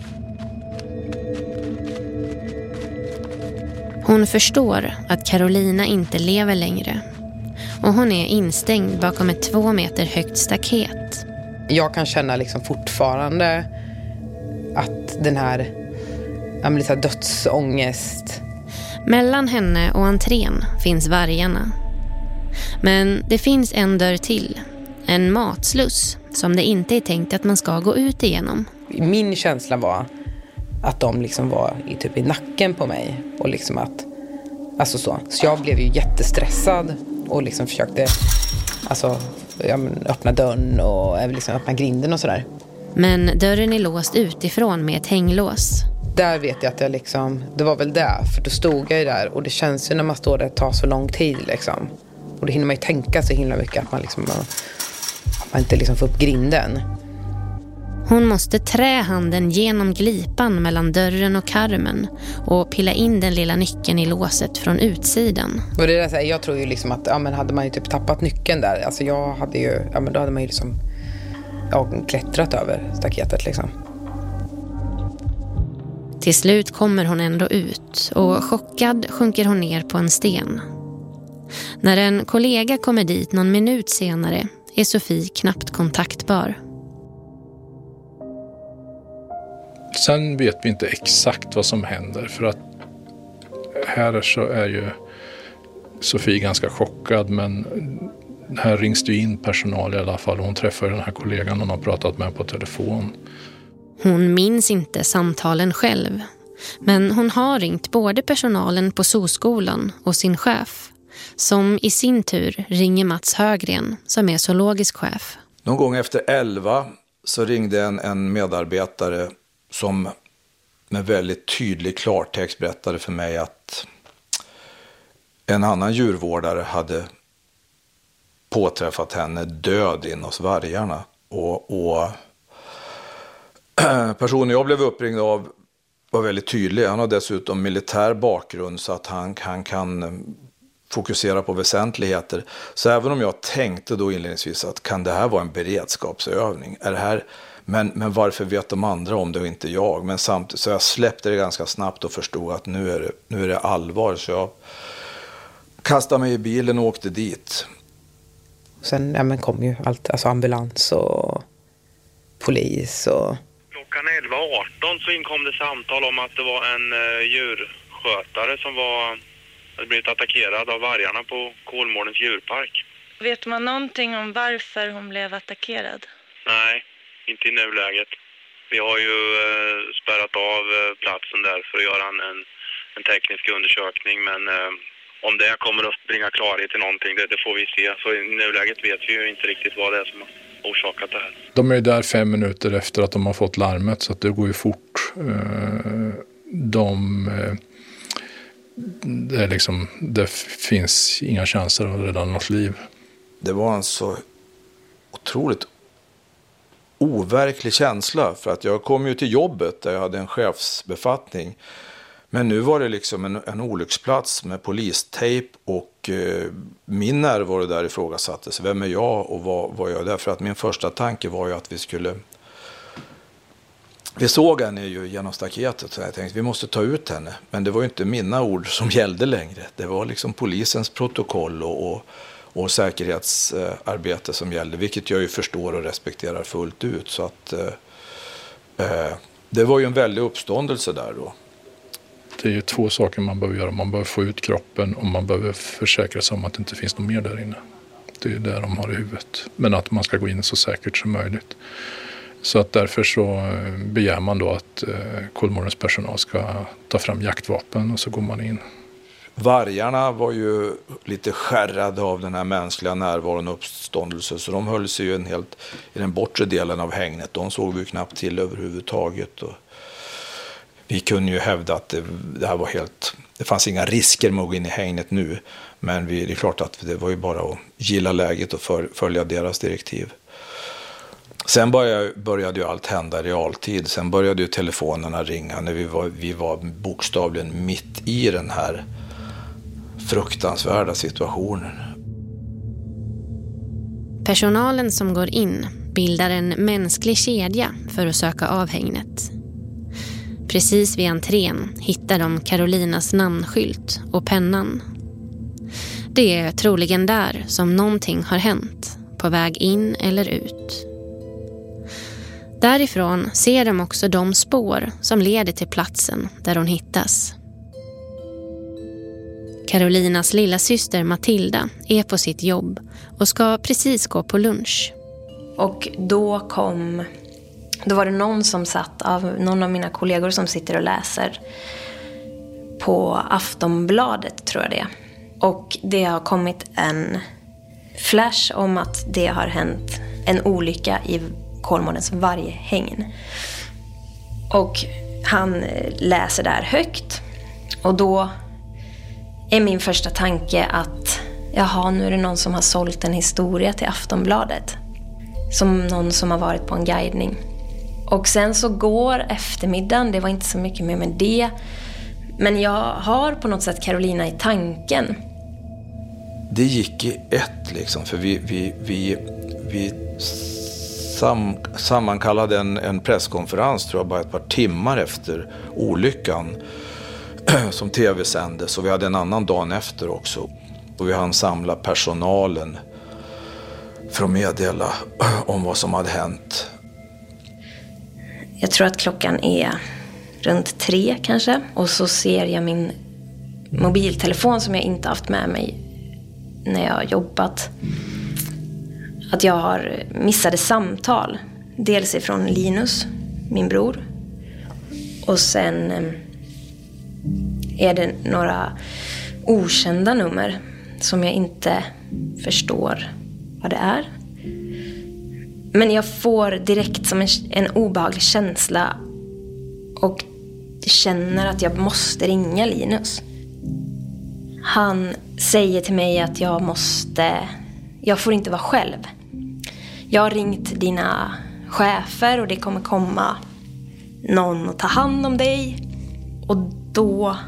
Hon förstår att Carolina inte lever längre. Och hon är instängd bakom ett två meter högt staket. Jag kan känna liksom fortfarande att den här, ja, lite här dödsångest. Mellan henne och entrén finns vargarna. Men det finns en dörr till. En matsluss som det inte är tänkt att man ska gå ut igenom. Min känsla var att de liksom var i, typ i nacken på mig. Och liksom att, alltså så. Så jag blev ju jättestressad och liksom försökte alltså, ja, öppna dörren och liksom öppna grinden och sådär. Men dörren är låst utifrån med ett hänglås. Där vet jag att jag liksom, det var väl där, för då stod jag ju där och det känns ju när man står där tar så lång tid liksom. Och då hinner man ju tänka så himla mycket att man liksom, att man inte liksom får upp grinden. Hon måste trä handen genom glipan mellan dörren och karmen och pilla in den lilla nyckeln i låset från utsidan. Och det där, så här, jag tror ju liksom att, ja men hade man ju typ tappat nyckeln där, alltså jag hade ju, ja men då hade man ju liksom, ja, klättrat över staketet liksom. Till slut kommer hon ändå ut och chockad sjunker hon ner på en sten. När en kollega kommer dit någon minut senare är Sofie knappt kontaktbar. Sen vet vi inte exakt vad som händer, för att här så är ju Sofie ganska chockad, men här rings det in personal i alla fall. Hon träffar den här kollegan hon har pratat med på telefon. Hon minns inte samtalen själv, men hon har ringt både personalen på zooskolan och sin chef, som i sin tur ringer Mats Högren som är zoologisk chef. Någon gång efter elva så ringde en, en medarbetare som med väldigt tydlig klartext berättade för mig att en annan djurvårdare hade påträffat henne död in hos vargarna. Och, och personen jag blev uppringd av var väldigt tydlig. Han har dessutom militär bakgrund så att han, han kan fokusera på väsentligheter. Så även om jag tänkte då inledningsvis att kan det här vara en beredskapsövning? Är det här... Men, men varför vet de andra om det och inte jag? Men samtidigt så jag släppte det ganska snabbt och förstod att nu är det, nu är det allvar. Så jag kastade mig i bilen och åkte dit. Sen ja, men kom ju allt, alltså ambulans och polis. Och... Klockan elva arton så inkom det samtal om att det var en uh, djurskötare som var, hade blivit attackerad av vargarna på Kolmårdens djurpark. Vet man någonting om varför hon blev attackerad? Nej. Inte i nuläget. Vi har ju eh, spärrat av eh, platsen där för att göra en, en, en teknisk undersökning. Men eh, om det kommer att bringa klarhet i någonting, det, det får vi se. Så i nuläget vet vi ju inte riktigt vad det är som har orsakat det här. De är ju där fem minuter efter att de har fått larmet, så att det går ju fort. Eh, de, eh, det, är liksom, det finns inga chanser att rädda något liv. Det var en så otroligt overklig känsla, för att jag kom ju till jobbet där jag hade en chefsbefattning, men nu var det liksom en, en olycksplats med polistejp och eh, min närvaro där ifrågasattes. Vem är jag och vad, vad gör jag där? För att min första tanke var ju att vi skulle vi såg henne ju genom staketet, så jag tänkte vi måste ta ut henne, men det var ju inte mina ord som gällde längre. Det var liksom polisens protokoll och, och och säkerhetsarbete som gällde, vilket jag ju förstår och respekterar fullt ut. Så att eh, det var ju en väldig uppståndelse där då. Det är ju två saker man behöver göra. Man behöver få ut kroppen och man behöver försäkra sig om att det inte finns något mer där inne. Det är ju det de har i huvudet. Men att man ska gå in så säkert som möjligt. Så att därför så begär man då att eh, Kolmårdens personal ska ta fram jaktvapen och så går man in. Vargarna var ju lite skärrade av den här mänskliga närvaron och uppståndelse, så de höll sig ju en helt i den bortre delen av hängnet. De såg vi ju knappt till överhuvudtaget. Och vi kunde ju hävda att det, det här var helt, det fanns inga risker med att gå in i hängnet nu, men vi, det är klart att det var ju bara att gilla läget och för, följa deras direktiv. Sen började, började ju allt hända i realtid. Sen började ju telefonerna ringa när vi var, vi var bokstavligen mitt i den här fruktansvärda situationen. Personalen som går in bildar en mänsklig kedja för att söka avhängnet. Precis vid entrén hittar de Carolinas namnskylt och pennan. Det är troligen där som någonting har hänt, på väg in eller ut. Därifrån ser de också de spår som leder till platsen där hon hittas. Carolinas lilla syster Matilda är på sitt jobb och ska precis gå på lunch. Och då kom, då var det någon som satt av någon av mina kollegor som sitter och läser på Aftonbladet, tror jag det. Och det har kommit en flash om att det har hänt en olycka i Kolmårdens varghägn. Och han läser där högt. Och då är min första tanke att jaha, nu är det någon som har sålt en historia till Aftonbladet. Som någon som har varit på en guidning. Och sen så går eftermiddagen, det var inte så mycket mer med det. Men jag har på något sätt Carolina i tanken. Det gick i ett liksom, för vi, vi, vi, vi sam, sammankallade en, en presskonferens, tror jag, bara ett par timmar efter olyckan som tv-sändes. Och vi hade en annan dagen efter också. Och vi hann samla personalen för att meddela om vad som hade hänt. Jag tror att klockan är runt tre kanske. Och så ser jag min mobiltelefon som jag inte haft med mig när jag har jobbat. Att jag har missade samtal. Dels ifrån Linus, min bror. Och sen är det några okända nummer som jag inte förstår vad det är. Men jag får direkt som en, en obehaglig känsla och känner att jag måste ringa Linus. Han säger till mig att jag måste, jag får inte vara själv. Jag har ringt dina chefer och det kommer komma någon att ta hand om dig. Och då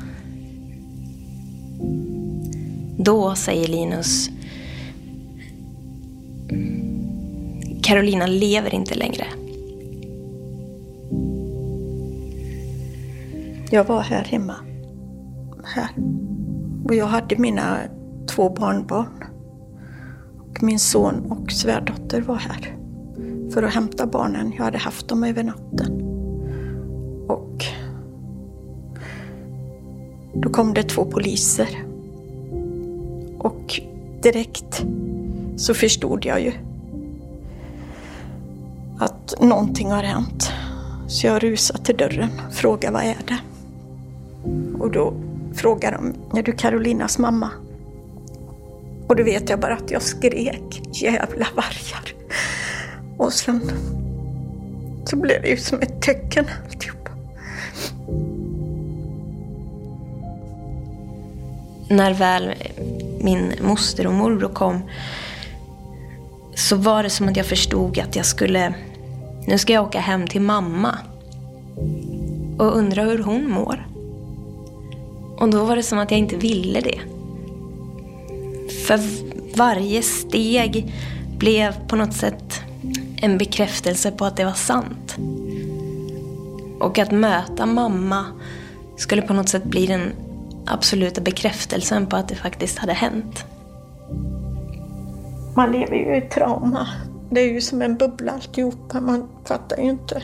Då säger Linus: Carolina lever inte längre. Jag var här hemma. Här. Och jag hade mina två barnbarn. Och min son och svärdotter var här. För att hämta barnen. Jag hade haft dem över natten. Och då kom det två poliser. Och direkt så förstod jag ju att någonting har hänt. Så jag rusade till dörren och frågade: vad är det? Och då frågade de: är du Carolinas mamma? Och då vet jag bara att jag skrek: jävla vargar. Och sen så blev det ju som ett tecken alltihop. När väl min moster och morbror kom så var det som att jag förstod att jag skulle, nu ska jag åka hem till mamma och undra hur hon mår. Och då var det som att jag inte ville det. För varje steg blev på något sätt en bekräftelse på att det var sant. Och att möta mamma skulle på något sätt bli den absoluta bekräftelsen på att det faktiskt hade hänt. Man lever ju i trauma. Det är ju som en bubbla alltihopa. Man fattar ju inte.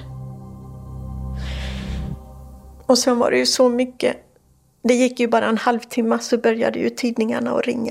Och sen var det ju så mycket. Det gick ju bara en halvtimme så började ju tidningarna att ringa.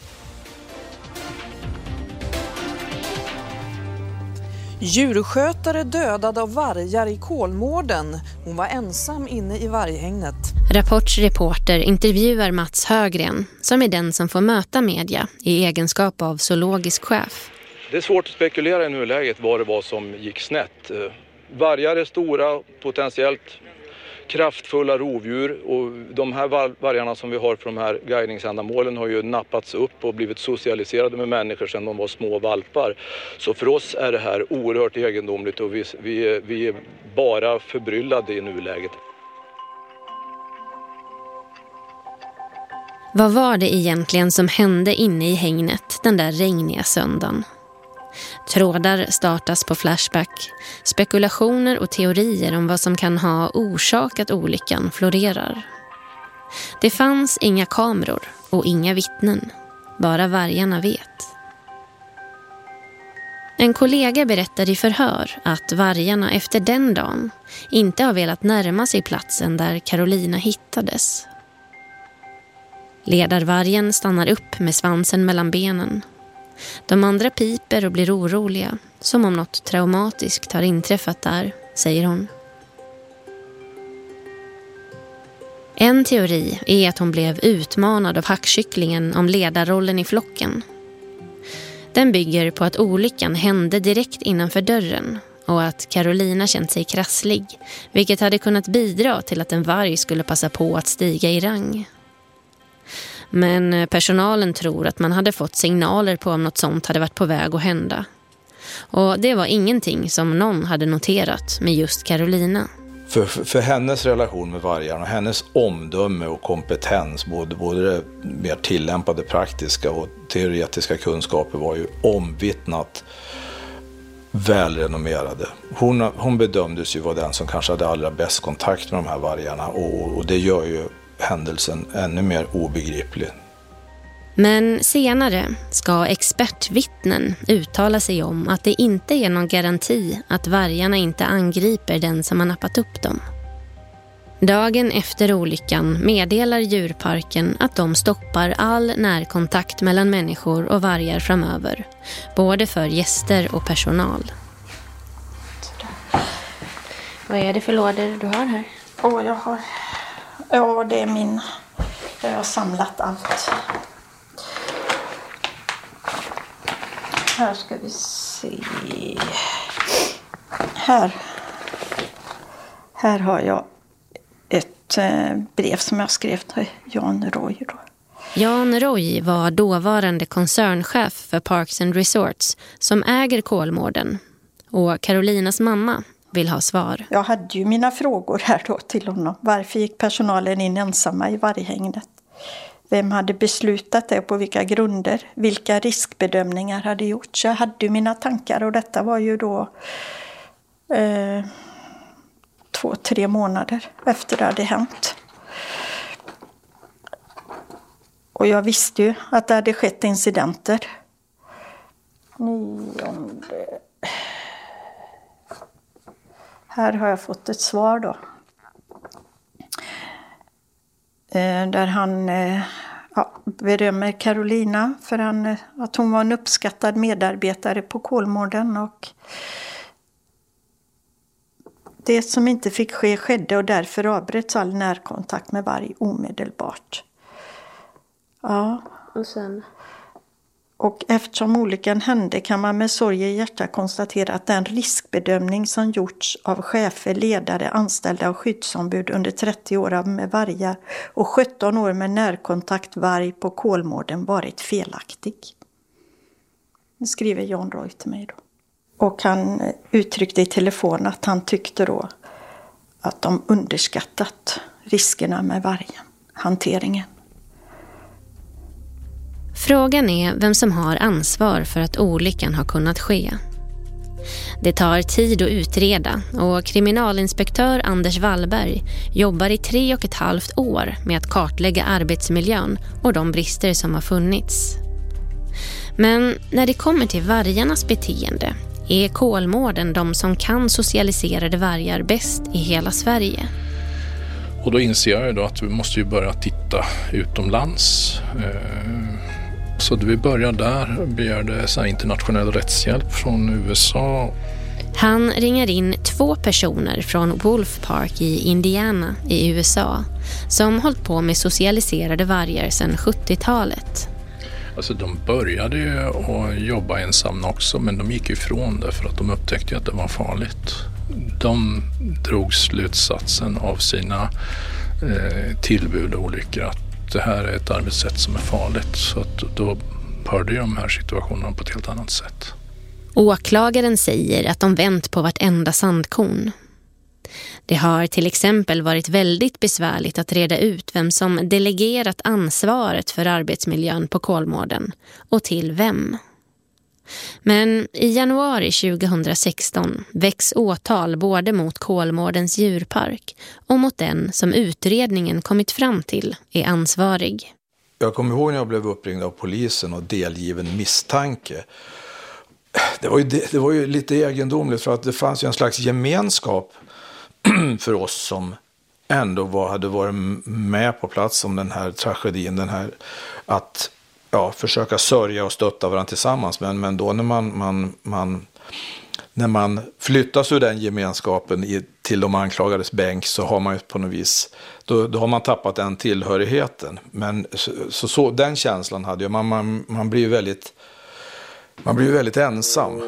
Djurskötare dödad av vargar i Kolmården. Hon var ensam inne i varghägnet. Rapports reporter intervjuar Mats Högren, som är den som får möta media i egenskap av zoologisk chef. Det är svårt att spekulera i nuläget vad det var som gick snett. Vargar är stora, potentiellt kraftfulla rovdjur, och de här vargarna som vi har för de här guidningsändamålen har ju nappats upp och blivit socialiserade med människor sedan de var små valpar. Så för oss är det här oerhört egendomligt, och vi, vi, vi är bara förbryllade i nuläget. Vad var det egentligen som hände inne i hägnet den där regniga söndagen? Trådar startas på Flashback. Spekulationer och teorier om vad som kan ha orsakat olyckan florerar. Det fanns inga kameror och inga vittnen. Bara vargarna vet. En kollega berättade i förhör att vargarna efter den dagen inte har velat närma sig platsen där Carolina hittades. Ledarvargen stannar upp med svansen mellan benen. De andra piper och blir oroliga, som om något traumatiskt har inträffat där, säger hon. En teori är att hon blev utmanad av hackkycklingen om ledarrollen i flocken. Den bygger på att olyckan hände direkt innanför dörren och att Carolina känt sig krasslig, vilket hade kunnat bidra till att en varg skulle passa på att stiga i rang. Men personalen tror att man hade fått signaler på om något sånt hade varit på väg att hända. Och det var ingenting som någon hade noterat med just Carolina. För, för, för hennes relation med vargarna, hennes omdöme och kompetens, både, både det mer tillämpade praktiska och teoretiska kunskaper, var ju omvittnat välrenommerade. Hon, hon bedömdes ju vara den som kanske hade allra bäst kontakt med de här vargarna, och, och det gör ju händelsen ännu mer obegriplig. Men senare ska expertvittnen uttala sig om att det inte är någon garanti att vargarna inte angriper den som har nappat upp dem. Dagen efter olyckan meddelar djurparken att de stoppar all närkontakt mellan människor och vargar framöver, både för gäster och personal. Vad är det för lådor du har här? Åh, oh, jag har... Ja, det är min... Där jag har samlat allt. Här ska vi se. Här. Här har jag ett brev som jag skrev till Jan Roy. Då. Jan Roy var dåvarande koncernchef för Parks and Resorts som äger Kolmården. Och Carolinas mamma vill ha svar. Jag hade ju mina frågor här då till honom. Varför gick personalen in ensamma i varghägnet? Vem hade beslutat det, på vilka grunder? Vilka riskbedömningar hade gjorts? Jag hade ju mina tankar, och detta var ju då eh, två, tre månader efter det hade hänt. Och jag visste ju att det hade skett incidenter. Nionde... Här har jag fått ett svar då. Eh, där han eh, ja, berömmer Carolina för han, eh, att hon var en uppskattad medarbetare på Kolmården. Och det som inte fick ske skedde, och därför avbröts all närkontakt med varg omedelbart. Ja. Och sen... Och eftersom olyckan hände kan man med sorg i hjärtat konstatera att den riskbedömning som gjorts av chefer, ledare, anställda och skyddsombud under trettio år med vargar och sjutton år med närkontakt varg på Kolmården varit felaktig. Det skriver Jan Roy till mig då. Och han uttryckte i telefon att han tyckte då att de underskattat riskerna med vargen, hanteringen. Frågan är vem som har ansvar för att olyckan har kunnat ske. Det tar tid att utreda, och kriminalinspektör Anders Wallberg jobbar i tre och ett halvt år med att kartlägga arbetsmiljön och de brister som har funnits. Men när det kommer till vargarnas beteende är Kolmården de som kan socialiserade vargar bäst i hela Sverige. Och då inser jag ju då att vi måste ju börja titta utomlands. Så vi började där, begärde så här internationell rättshjälp från U S A. Han ringer in två personer från Wolf Park i Indiana i U S A som hållit på med socialiserade vargar sedan sjuttiotalet. Alltså de började ju att jobba ensamma också, men de gick ifrån det för att de upptäckte att det var farligt. de drog slutsatsen av sina eh, tillbud och olyckor att det här är ett arbetssätt som är farligt. Så att då hörde de här situationerna på ett helt annat sätt. Åklagaren säger att de vänt på vartenda sandkorn. Det har till exempel varit väldigt besvärligt att reda ut vem som delegerat ansvaret för arbetsmiljön på Kolmården och till vem. Men i januari tjugohundrasexton väcks åtal både mot Kolmårdens djurpark och mot den som utredningen kommit fram till är ansvarig. Jag kommer ihåg när jag blev uppringd av polisen och delgiven misstanke. Det var ju, det, det var ju lite egendomligt för att det fanns ju en slags gemenskap för oss som ändå var, hade varit med på plats om den här tragedin, den här att ja, försöka sörja och stötta varandra tillsammans. Men, men då när man, man, man, när man flyttas ur den gemenskapen i, till de anklagades bänk så har man ju på något vis, då, då har man tappat den tillhörigheten. Men så, så, så den känslan hade ju, man, man, man blir ju väldigt, man blir ju väldigt ensam.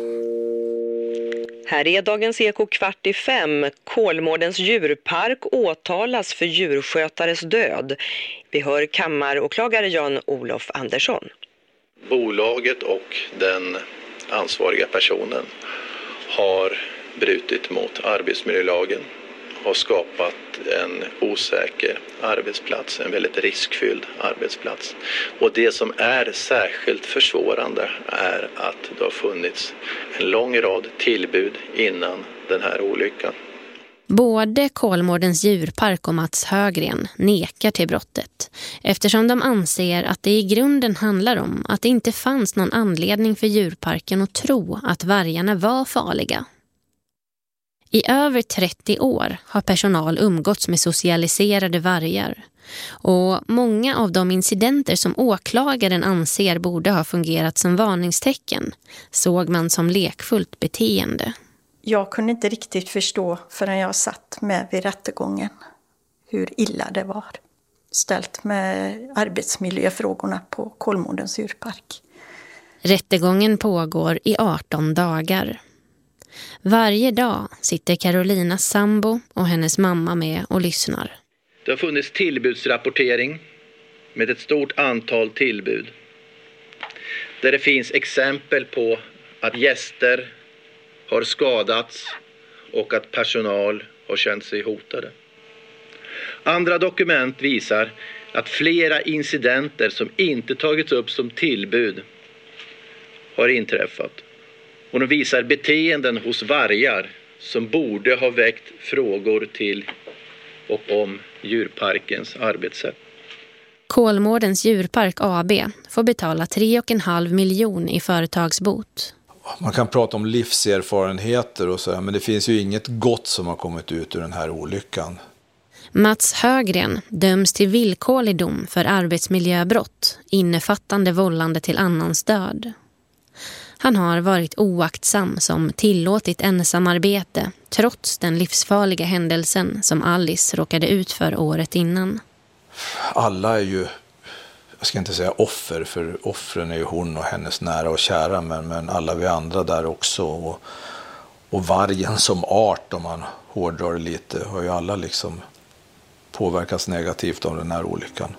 Här är Dagens Eko kvart i fem. Kolmårdens djurpark åtalas för djurskötares död. Vi hör kammaråklagare Jan-Olof Andersson. Bolaget och den ansvariga personen har brutit mot arbetsmiljölagen, har skapat en osäker arbetsplats, en väldigt riskfylld arbetsplats. Och det som är särskilt försvårande är att det har funnits en lång rad tillbud innan den här olyckan. Både Kolmårdens djurpark och Mats Högren nekar till brottet eftersom de anser att det i grunden handlar om att det inte fanns någon anledning för djurparken att tro att vargarna var farliga. I över trettio år har personal umgåtts med socialiserade vargar och många av de incidenter som åklagaren anser borde ha fungerat som varningstecken såg man som lekfullt beteende. Jag kunde inte riktigt förstå förrän jag satt med vid rättegången hur illa det var ställt med arbetsmiljöfrågorna på Kolmårdens djurpark. Rättegången pågår i arton dagar. Varje dag sitter Carolinas sambo och hennes mamma med och lyssnar. Det har funnits tillbudsrapportering med ett stort antal tillbud. Där det finns exempel på att gäster har skadats och att personal har känt sig hotade. Andra dokument visar att flera incidenter som inte tagits upp som tillbud har inträffat. Och de visar beteenden hos vargar som borde ha väckt frågor till och om djurparkens arbetssätt. Kolmårdens djurpark A B får betala tre och en halv miljon i företagsbot. Man kan prata om livserfarenheter och så, men det finns ju inget gott som har kommit ut ur den här olyckan. Mats Högren döms till villkorlig dom för arbetsmiljöbrott innefattande vållande till annans död. Han har varit oaktsam som tillåtit ensamarbete trots den livsfarliga händelsen som Alice råkade ut för året innan. Alla är ju, jag ska inte säga offer, för offren är ju hon och hennes nära och kära, men, men alla vi andra där också. Och, och vargen som art, om man hårdrar lite, har ju alla liksom påverkats negativt av den här olyckan.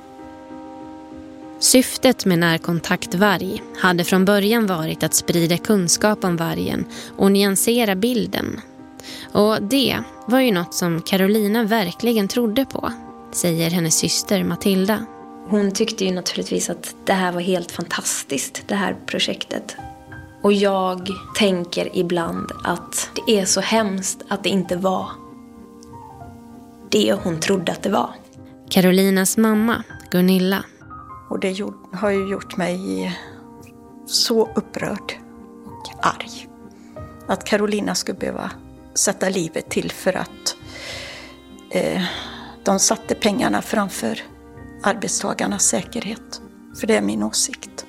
Syftet med närkontaktvarg hade från början varit att sprida kunskap om vargen och nyansera bilden. Och det var ju något som Carolina verkligen trodde på, säger hennes syster Matilda. Hon tyckte ju naturligtvis att det här var helt fantastiskt, det här projektet. Och jag tänker ibland att det är så hemskt att det inte var det hon trodde att det var. Carolinas mamma, Gunilla. Och det har ju gjort mig så upprörd och arg. Att Carolina skulle behöva sätta livet till för att eh, de satte pengarna framför arbetstagarnas säkerhet. För det är min åsikt.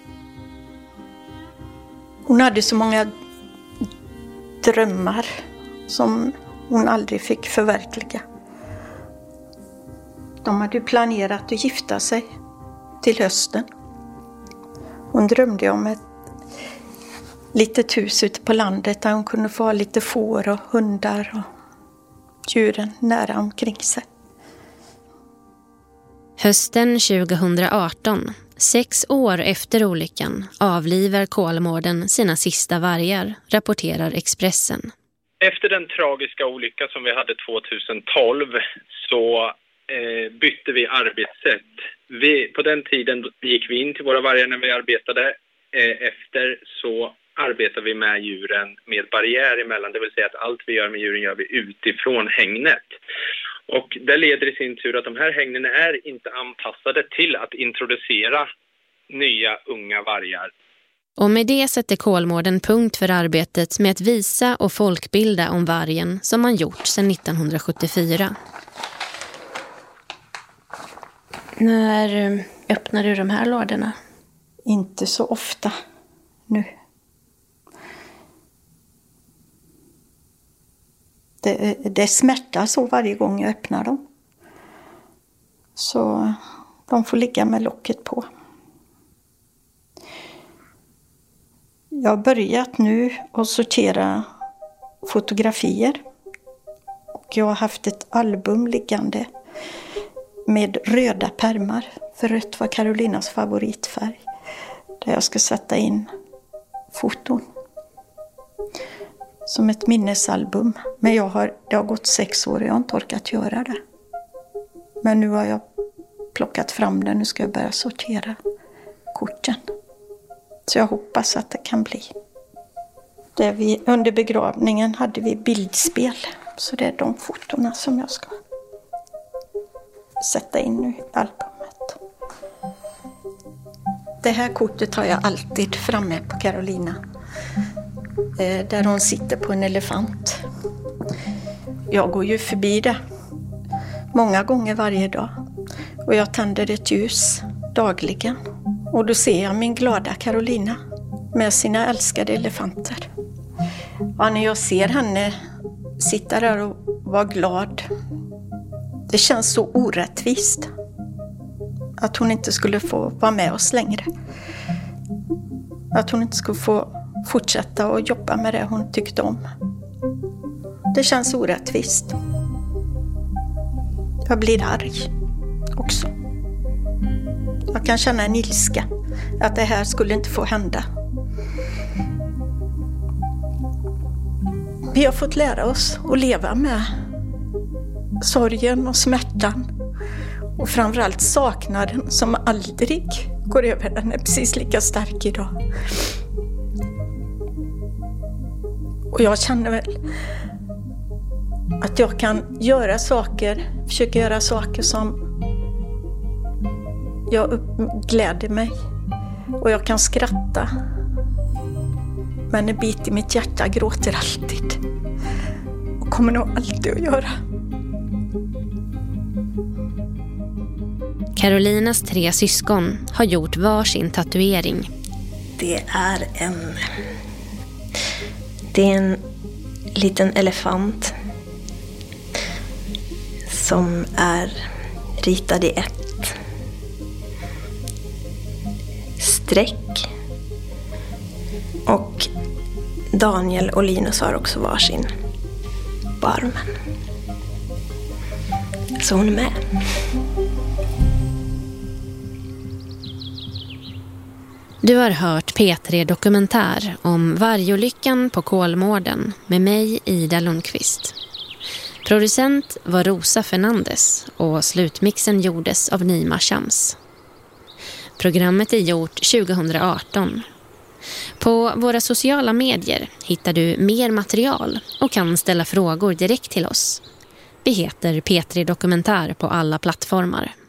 Hon hade så många drömmar som hon aldrig fick förverkliga. De hade planerat att gifta sig till hösten. Hon drömde om ett litet hus ute på landet där hon kunde få ha lite får och hundar och djuren nära omkring sig. Hösten tjugohundraarton, sex år efter olyckan, avlivar Kolmården sina sista vargar, rapporterar Expressen. Efter den tragiska olycka som vi hade tjugohundratolv så eh, bytte vi arbetssätt. Vi, på den tiden gick vi in till våra vargar när vi arbetade. Eh, efter så arbetar vi med djuren med barriär emellan. Det vill säga att allt vi gör med djuren gör vi utifrån hängnet. Och det leder i sin tur att de här hängnen är inte anpassade till att introducera nya unga vargar. Och med det sätter Kolmården punkt för arbetet med att visa och folkbilda om vargen som man gjort sedan nittonhundrasjuttiofyra. När öppnar du de här lådorna? Inte så ofta nu. Det, det smärtar så varje gång jag öppnar dem. Så de får ligga med locket på. Jag har börjat nu att sortera fotografier. Och jag har haft ett album liggande med röda pärmar. För rött var Carolinas favoritfärg. Där jag ska sätta in foton. Som ett minnesalbum. Men jag har, det har gått sex år och jag har inte orkat göra det. Men nu har jag plockat fram det. Nu ska jag börja sortera korten. Så jag hoppas att det kan bli. Där vi, under begravningen hade vi bildspel. Så det är de fotorna som jag ska sätta in nu i albumet. Det här kortet har jag alltid framme på Carolina. Där hon sitter på en elefant. Jag går ju förbi det många gånger varje dag. Och jag tänder ett ljus dagligen. Och då ser jag min glada Carolina med sina älskade elefanter. Och när jag ser henne sitta där och vara glad. Det känns så orättvist. Att hon inte skulle få vara med oss längre. Att hon inte skulle få fortsätta att jobba med det hon tyckte om. Det känns orättvist. Jag blir arg också. Jag kan känna en ilska. Att det här skulle inte få hända. Vi har fått lära oss att leva med sorgen och smärtan. Och framförallt saknaden som aldrig går över. Den är precis lika stark idag. Och jag känner väl att jag kan göra saker, försöka göra saker som jag gläder mig. Och jag kan skratta. Men en bit i mitt hjärta gråter alltid. Och kommer nog alltid att göra. Carolinas tre syskon har gjort varsin tatuering. Det är en... Det är en liten elefant som är ritad i ett streck. Och Daniel och Linus har också varsin på armen. Så hon är med. Du har hört P tre Dokumentär om vargolyckan på Kolmården med mig, Ida Lundqvist. Producent var Rosa Fernandes och slutmixen gjordes av Nima Shams. Programmet är gjort tjugohundraarton. På våra sociala medier hittar du mer material och kan ställa frågor direkt till oss. Vi heter P tre Dokumentär på alla plattformar.